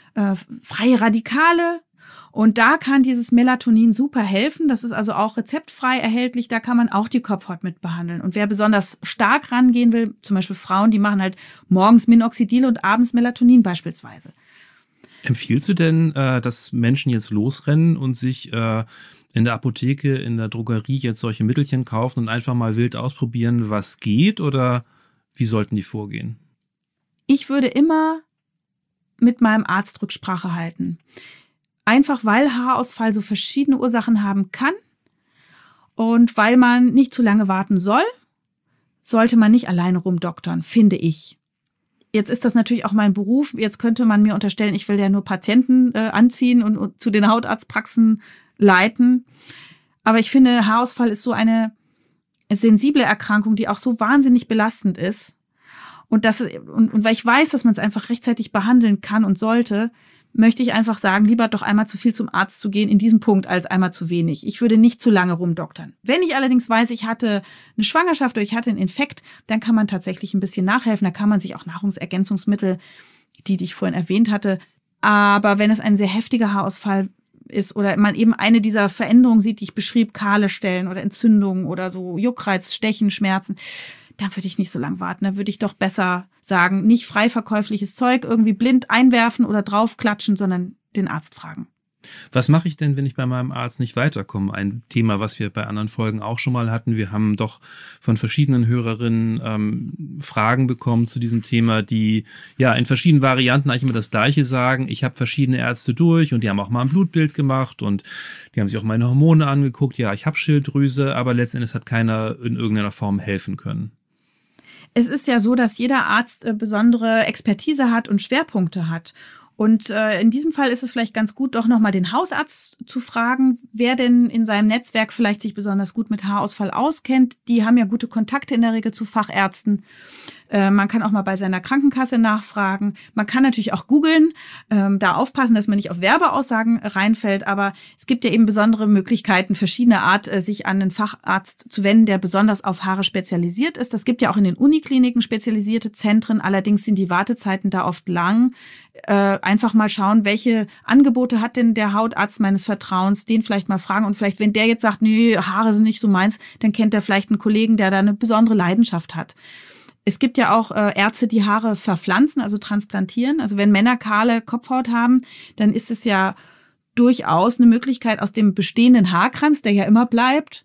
freie Radikale. Und da kann dieses Melatonin super helfen. Das ist also auch rezeptfrei erhältlich. Da kann man auch die Kopfhaut mit behandeln. Und wer besonders stark rangehen will, zum Beispiel Frauen, die machen halt morgens Minoxidil und abends Melatonin beispielsweise. Empfiehlst du denn, dass Menschen jetzt losrennen und sich in der Apotheke, in der Drogerie jetzt solche Mittelchen kaufen und einfach mal wild ausprobieren, was geht? Oder wie sollten die vorgehen? Ich würde immer mit meinem Arzt Rücksprache halten. Einfach weil Haarausfall so verschiedene Ursachen haben kann und weil man nicht zu lange warten soll, sollte man nicht alleine rumdoktern, finde ich. Jetzt ist das natürlich auch mein Beruf. Jetzt könnte man mir unterstellen, ich will ja nur Patienten anziehen und zu den Hautarztpraxen leiten. Aber ich finde, Haarausfall ist so eine sensible Erkrankung, die auch so wahnsinnig belastend ist. Und weil ich weiß, dass man es einfach rechtzeitig behandeln kann und sollte, möchte ich einfach sagen, lieber doch einmal zu viel zum Arzt zu gehen in diesem Punkt als einmal zu wenig. Ich würde nicht zu lange rumdoktern. Wenn ich allerdings weiß, ich hatte eine Schwangerschaft oder ich hatte einen Infekt, dann kann man tatsächlich ein bisschen nachhelfen. Da kann man sich auch Nahrungsergänzungsmittel, die ich vorhin erwähnt hatte. Aber wenn es ein sehr heftiger Haarausfall ist oder man eben eine dieser Veränderungen sieht, die ich beschrieb, kahle Stellen oder Entzündungen oder so Juckreiz, Stechen, Schmerzen, dann würde ich nicht so lange warten. Da würde ich doch besser sagen, nicht frei verkäufliches Zeug irgendwie blind einwerfen oder draufklatschen, sondern den Arzt fragen. Was mache ich denn, wenn ich bei meinem Arzt nicht weiterkomme? Ein Thema, was wir bei anderen Folgen auch schon mal hatten. Wir haben doch von verschiedenen Hörerinnen Fragen bekommen zu diesem Thema, die ja in verschiedenen Varianten eigentlich immer das Gleiche sagen. Ich habe verschiedene Ärzte durch und die haben auch mal ein Blutbild gemacht und die haben sich auch meine Hormone angeguckt. Ja, ich habe Schilddrüse, aber letztendlich hat keiner in irgendeiner Form helfen können. Es ist ja so, dass jeder Arzt besondere Expertise hat und Schwerpunkte hat. Und in diesem Fall ist es vielleicht ganz gut, doch nochmal den Hausarzt zu fragen, wer denn in seinem Netzwerk vielleicht sich besonders gut mit Haarausfall auskennt. Die haben ja gute Kontakte in der Regel zu Fachärzten. Man kann auch mal bei seiner Krankenkasse nachfragen. Man kann natürlich auch googeln, da aufpassen, dass man nicht auf Werbeaussagen reinfällt. Aber es gibt ja eben besondere Möglichkeiten, verschiedener Art, sich an einen Facharzt zu wenden, der besonders auf Haare spezialisiert ist. Das gibt ja auch in den Unikliniken spezialisierte Zentren. Allerdings sind die Wartezeiten da oft lang. Einfach mal schauen, welche Angebote hat denn der Hautarzt meines Vertrauens, den vielleicht mal fragen. Und vielleicht, wenn der jetzt sagt, nee, Haare sind nicht so meins, dann kennt er vielleicht einen Kollegen, der da eine besondere Leidenschaft hat. Es gibt ja auch Ärzte, die Haare verpflanzen, also transplantieren. Also wenn Männer kahle Kopfhaut haben, dann ist es ja durchaus eine Möglichkeit, aus dem bestehenden Haarkranz, der ja immer bleibt,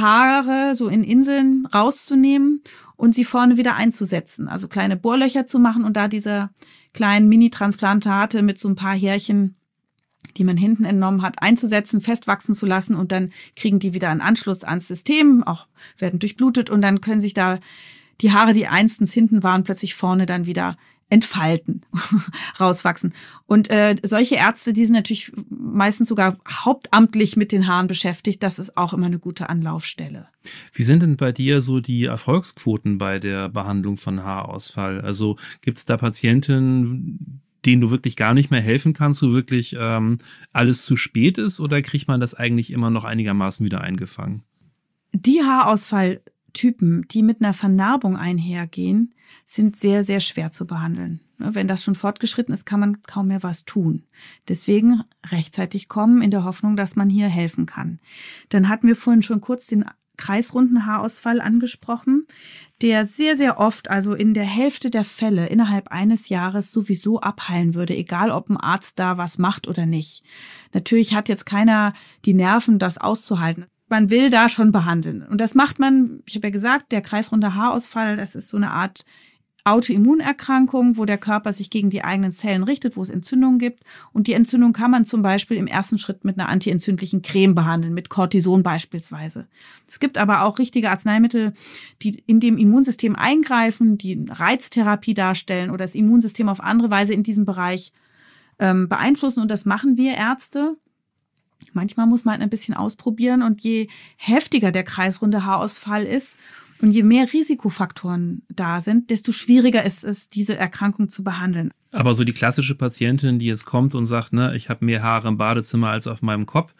Haare so in Inseln rauszunehmen und sie vorne wieder einzusetzen. Also kleine Bohrlöcher zu machen und da diese kleinen Mini-Transplantate mit so ein paar Härchen, die man hinten entnommen hat, einzusetzen, festwachsen zu lassen und dann kriegen die wieder einen Anschluss ans System, auch werden durchblutet und dann können sich da die Haare, die einstens hinten waren, plötzlich vorne dann wieder entfalten, rauswachsen. Und solche Ärzte, die sind natürlich meistens sogar hauptamtlich mit den Haaren beschäftigt. Das ist auch immer eine gute Anlaufstelle. Wie sind denn bei dir so die Erfolgsquoten bei der Behandlung von Haarausfall? Also gibt es da Patienten, denen du wirklich gar nicht mehr helfen kannst, wo wirklich alles zu spät ist? Oder kriegt man das eigentlich immer noch einigermaßen wieder eingefangen? Die Haarausfalltypen, die mit einer Vernarbung einhergehen, sind sehr, sehr schwer zu behandeln. Wenn das schon fortgeschritten ist, kann man kaum mehr was tun. Deswegen rechtzeitig kommen in der Hoffnung, dass man hier helfen kann. Dann hatten wir vorhin schon kurz den kreisrunden Haarausfall angesprochen, der sehr, sehr oft, also in der Hälfte der Fälle innerhalb eines Jahres sowieso abheilen würde, egal ob ein Arzt da was macht oder nicht. Natürlich hat jetzt keiner die Nerven, das auszuhalten. Man will da schon behandeln. Und das macht man, ich habe ja gesagt, der kreisrunde Haarausfall, das ist so eine Art Autoimmunerkrankung, wo der Körper sich gegen die eigenen Zellen richtet, wo es Entzündungen gibt. Und die Entzündung kann man zum Beispiel im ersten Schritt mit einer antientzündlichen Creme behandeln, mit Cortison beispielsweise. Es gibt aber auch richtige Arzneimittel, die in dem Immunsystem eingreifen, die eine Reiztherapie darstellen oder das Immunsystem auf andere Weise in diesem Bereich beeinflussen. Und das machen wir Ärzte. Manchmal muss man ein bisschen ausprobieren und je heftiger der kreisrunde Haarausfall ist und je mehr Risikofaktoren da sind, desto schwieriger ist es, diese Erkrankung zu behandeln. Aber so die klassische Patientin, die jetzt kommt und sagt, ne, ich habe mehr Haare im Badezimmer als auf meinem Kopf,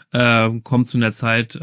kommt zu einer Zeit,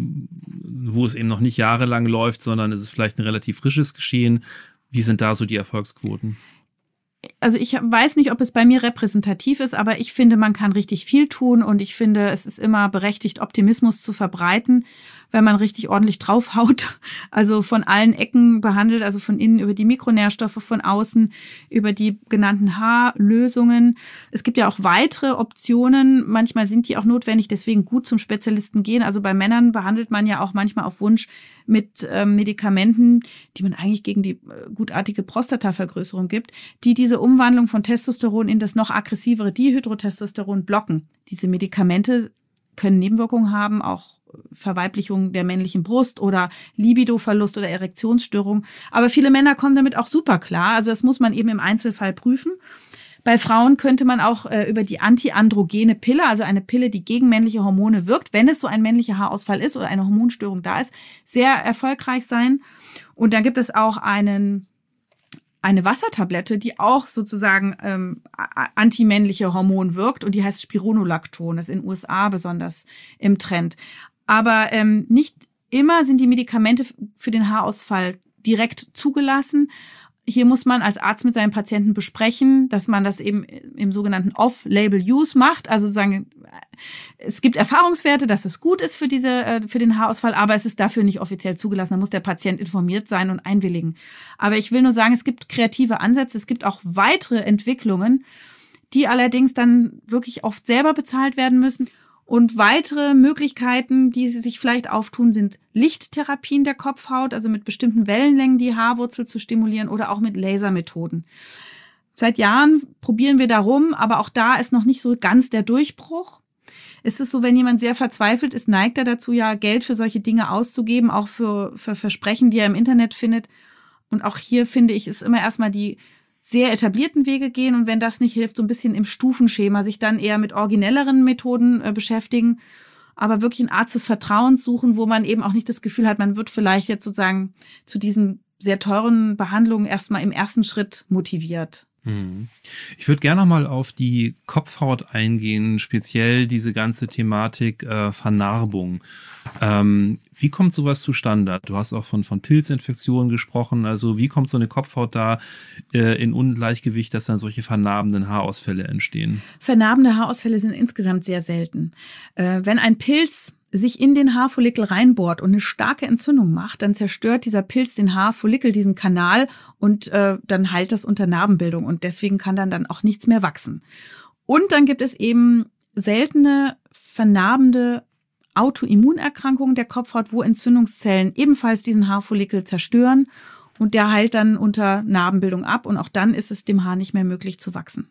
wo es eben noch nicht jahrelang läuft, sondern es ist vielleicht ein relativ frisches Geschehen. Wie sind da so die Erfolgsquoten? Also ich weiß nicht, ob es bei mir repräsentativ ist, aber ich finde, man kann richtig viel tun und ich finde, es ist immer berechtigt, Optimismus zu verbreiten, wenn man richtig ordentlich draufhaut, also von allen Ecken behandelt, also von innen über die Mikronährstoffe, von außen über die genannten Haarlösungen. Es gibt ja auch weitere Optionen, manchmal sind die auch notwendig, deswegen gut zum Spezialisten gehen. Also bei Männern behandelt man ja auch manchmal auf Wunsch mit Medikamenten, die man eigentlich gegen die gutartige Prostatavergrößerung gibt, die diese Umwandlung von Testosteron in das noch aggressivere Dihydrotestosteron blocken. Diese Medikamente können Nebenwirkungen haben, auch Verweiblichung der männlichen Brust oder Libidoverlust oder Erektionsstörung. Aber viele Männer kommen damit auch super klar. Also das muss man eben im Einzelfall prüfen. Bei Frauen könnte man auch über die antiandrogene Pille, also eine Pille, die gegen männliche Hormone wirkt, wenn es so ein männlicher Haarausfall ist oder eine Hormonstörung da ist, sehr erfolgreich sein. Und dann gibt es auch eine Wassertablette, die auch sozusagen antimännliche Hormon wirkt und die heißt Spironolacton. Das ist in den USA besonders im Trend. Aber nicht immer sind die Medikamente für den Haarausfall direkt zugelassen. Hier muss man als Arzt mit seinem Patienten besprechen, dass man das eben im sogenannten Off-Label-Use macht. Also sozusagen, es gibt Erfahrungswerte, dass es gut ist für den Haarausfall, aber es ist dafür nicht offiziell zugelassen. Da muss der Patient informiert sein und einwilligen. Aber ich will nur sagen, es gibt kreative Ansätze, es gibt auch weitere Entwicklungen, die allerdings dann wirklich oft selber bezahlt werden müssen. Und weitere Möglichkeiten, die sich vielleicht auftun, sind Lichttherapien der Kopfhaut, also mit bestimmten Wellenlängen die Haarwurzel zu stimulieren oder auch mit Lasermethoden. Seit Jahren probieren wir darum, aber auch da ist noch nicht so ganz der Durchbruch. Es ist so, wenn jemand sehr verzweifelt ist, neigt er dazu, ja Geld für solche Dinge auszugeben, auch für Versprechen, die er im Internet findet. Und auch hier finde ich, ist immer erstmal die sehr etablierten Wege gehen und wenn das nicht hilft, so ein bisschen im Stufenschema sich dann eher mit originelleren Methoden beschäftigen, aber wirklich einen Arzt des Vertrauens suchen, wo man eben auch nicht das Gefühl hat, man wird vielleicht jetzt sozusagen zu diesen sehr teuren Behandlungen erstmal im ersten Schritt motiviert. Ich würde gerne noch mal auf die Kopfhaut eingehen, speziell diese ganze Thematik Vernarbung. Wie kommt sowas zustande? Du hast auch von Pilzinfektionen gesprochen. Also wie kommt so eine Kopfhaut da in Ungleichgewicht, dass dann solche vernarbenden Haarausfälle entstehen? Vernarbende Haarausfälle sind insgesamt sehr selten. Wenn ein Pilz sich in den Haarfollikel reinbohrt und eine starke Entzündung macht, dann zerstört dieser Pilz den Haarfollikel, diesen Kanal, und dann heilt das unter Narbenbildung und deswegen kann dann auch nichts mehr wachsen. Und dann gibt es eben seltene vernarbende Autoimmunerkrankungen der Kopfhaut, wo Entzündungszellen ebenfalls diesen Haarfollikel zerstören und der heilt dann unter Narbenbildung ab und auch dann ist es dem Haar nicht mehr möglich zu wachsen.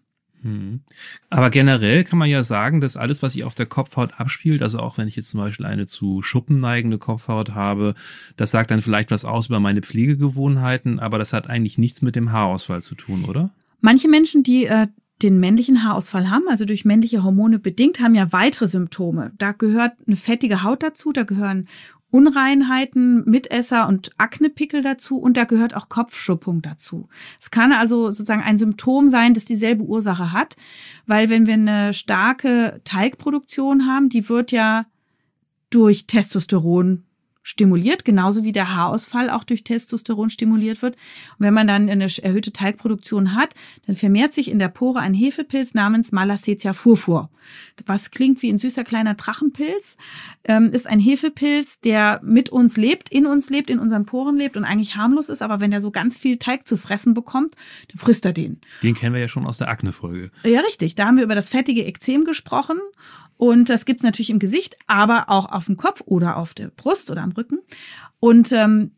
Aber generell kann man ja sagen, dass alles, was sich auf der Kopfhaut abspielt, also auch wenn ich jetzt zum Beispiel eine zu Schuppen neigende Kopfhaut habe, das sagt dann vielleicht was aus über meine Pflegegewohnheiten, aber das hat eigentlich nichts mit dem Haarausfall zu tun, oder? Manche Menschen, die den männlichen Haarausfall haben, also durch männliche Hormone bedingt, haben ja weitere Symptome. Da gehört eine fettige Haut dazu, da gehören Unreinheiten, Mitesser und Aknepickel dazu und da gehört auch Kopfschuppung dazu. Es kann also sozusagen ein Symptom sein, das dieselbe Ursache hat, weil wenn wir eine starke Teigproduktion haben, die wird ja durch Testosteron stimuliert, genauso wie der Haarausfall auch durch Testosteron stimuliert wird. Und wenn man dann eine erhöhte Teigproduktion hat, dann vermehrt sich in der Pore ein Hefepilz namens Malassezia furfur. Was klingt wie ein süßer kleiner Drachenpilz, ist ein Hefepilz, der mit uns lebt, in unseren Poren lebt und eigentlich harmlos ist, aber wenn er so ganz viel Teig zu fressen bekommt, dann frisst er den. Den kennen wir ja schon aus der Akne-Folge. Ja, richtig. Da haben wir über das fettige Ekzem gesprochen. Und das gibt's natürlich im Gesicht, aber auch auf dem Kopf oder auf der Brust oder am Rücken. Und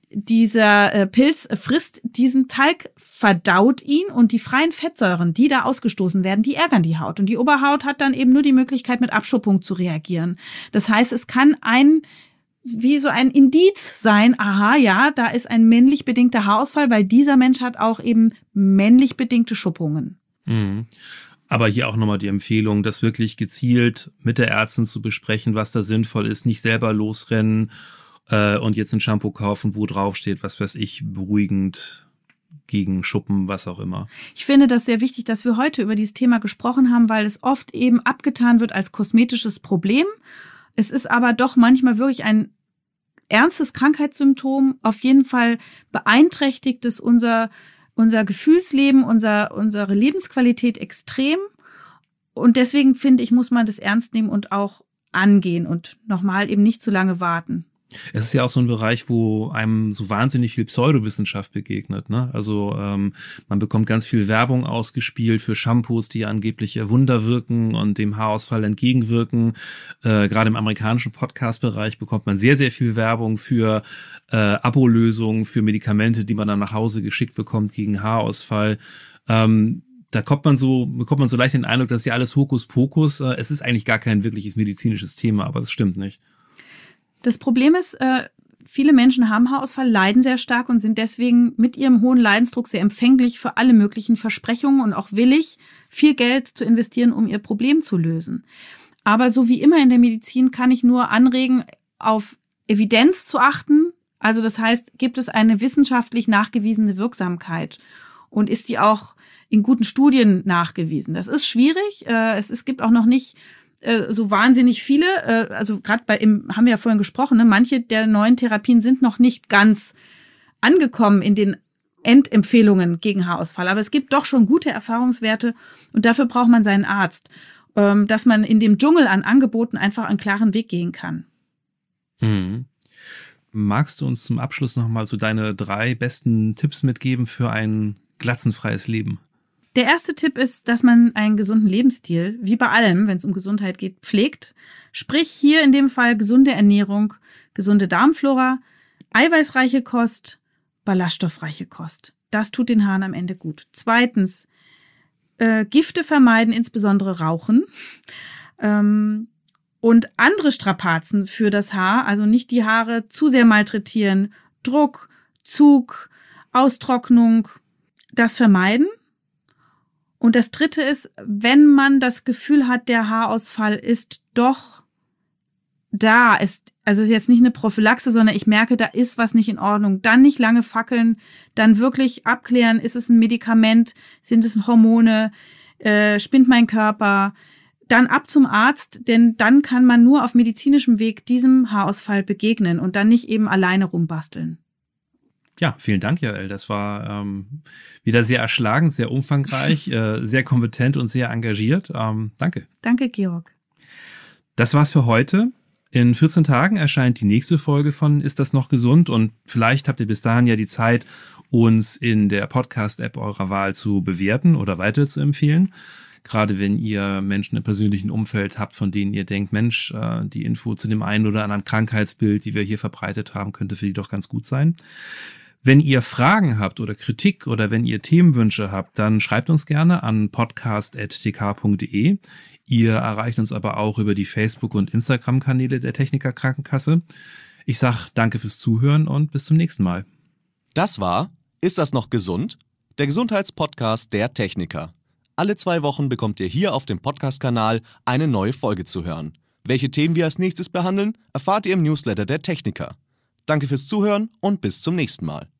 dieser Pilz frisst diesen Teig, verdaut ihn und die freien Fettsäuren, die da ausgestoßen werden, die ärgern die Haut. Und die Oberhaut hat dann eben nur die Möglichkeit, mit Abschuppung zu reagieren. Das heißt, es kann wie so ein Indiz sein, aha, ja, da ist ein männlich bedingter Haarausfall, weil dieser Mensch hat auch eben männlich bedingte Schuppungen. Mhm. Aber hier auch nochmal die Empfehlung, das wirklich gezielt mit der Ärztin zu besprechen, was da sinnvoll ist. Nicht selber losrennen und jetzt ein Shampoo kaufen, wo draufsteht, was weiß ich, beruhigend gegen Schuppen, was auch immer. Ich finde das sehr wichtig, dass wir heute über dieses Thema gesprochen haben, weil es oft eben abgetan wird als kosmetisches Problem. Es ist aber doch manchmal wirklich ein ernstes Krankheitssymptom. Auf jeden Fall beeinträchtigt es unser Gefühlsleben, unsere Lebensqualität extrem. Und deswegen finde ich, muss man das ernst nehmen und auch angehen und nochmal eben nicht zu lange warten. Es ist ja auch so ein Bereich, wo einem so wahnsinnig viel Pseudowissenschaft begegnet, ne? Also man bekommt ganz viel Werbung ausgespielt für Shampoos, die angeblich Wunder wirken und dem Haarausfall entgegenwirken. Gerade im amerikanischen Podcast-Bereich bekommt man sehr, sehr viel Werbung für Abolösungen, für Medikamente, die man dann nach Hause geschickt bekommt gegen Haarausfall. Da bekommt man so leicht den Eindruck, das ist ja alles Hokuspokus. Es ist eigentlich gar kein wirkliches medizinisches Thema, aber das stimmt nicht. Das Problem ist, viele Menschen haben Haarausfall, leiden sehr stark und sind deswegen mit ihrem hohen Leidensdruck sehr empfänglich für alle möglichen Versprechungen und auch willig, viel Geld zu investieren, um ihr Problem zu lösen. Aber so wie immer in der Medizin kann ich nur anregen, auf Evidenz zu achten. Also das heißt, gibt es eine wissenschaftlich nachgewiesene Wirksamkeit und ist die auch in guten Studien nachgewiesen? Das ist schwierig. Es gibt auch noch nicht so wahnsinnig viele, also gerade haben wir ja vorhin gesprochen, ne, manche der neuen Therapien sind noch nicht ganz angekommen in den Endempfehlungen gegen Haarausfall. Aber es gibt doch schon gute Erfahrungswerte und dafür braucht man seinen Arzt, dass man in dem Dschungel an Angeboten einfach einen klaren Weg gehen kann. Mhm. Magst du uns zum Abschluss nochmal so deine 3 besten Tipps mitgeben für ein glatzenfreies Leben? Der erste Tipp ist, dass man einen gesunden Lebensstil, wie bei allem, wenn es um Gesundheit geht, pflegt. Sprich hier in dem Fall gesunde Ernährung, gesunde Darmflora, eiweißreiche Kost, ballaststoffreiche Kost. Das tut den Haaren am Ende gut. Zweitens, Gifte vermeiden, insbesondere Rauchen. Und andere Strapazen für das Haar, also nicht die Haare zu sehr malträtieren, Druck, Zug, Austrocknung, das vermeiden. Und das dritte ist, wenn man das Gefühl hat, der Haarausfall ist doch da, Also ist jetzt nicht eine Prophylaxe, sondern ich merke, da ist was nicht in Ordnung. Dann nicht lange fackeln, dann wirklich abklären, ist es ein Medikament, sind es Hormone, spinnt mein Körper, dann ab zum Arzt, denn dann kann man nur auf medizinischem Weg diesem Haarausfall begegnen und dann nicht eben alleine rumbasteln. Ja, vielen Dank, Jael. Das war wieder sehr erschlagend, sehr umfangreich, sehr kompetent und sehr engagiert. Danke. Danke, Georg. Das war's für heute. In 14 Tagen erscheint die nächste Folge von Ist das noch gesund? Und vielleicht habt ihr bis dahin ja die Zeit, uns in der Podcast-App eurer Wahl zu bewerten oder weiter zu empfehlen. Gerade wenn ihr Menschen im persönlichen Umfeld habt, von denen ihr denkt, Mensch, die Info zu dem einen oder anderen Krankheitsbild, die wir hier verbreitet haben, könnte für die doch ganz gut sein. Wenn ihr Fragen habt oder Kritik oder wenn ihr Themenwünsche habt, dann schreibt uns gerne an podcast@tk.de. Ihr erreicht uns aber auch über die Facebook- und Instagram-Kanäle der Techniker Krankenkasse. Ich sage danke fürs Zuhören und bis zum nächsten Mal. Das war Ist das noch gesund? Der Gesundheitspodcast der Techniker. Alle 2 Wochen bekommt ihr hier auf dem Podcast-Kanal eine neue Folge zu hören. Welche Themen wir als nächstes behandeln, erfahrt ihr im Newsletter der Techniker. Danke fürs Zuhören und bis zum nächsten Mal.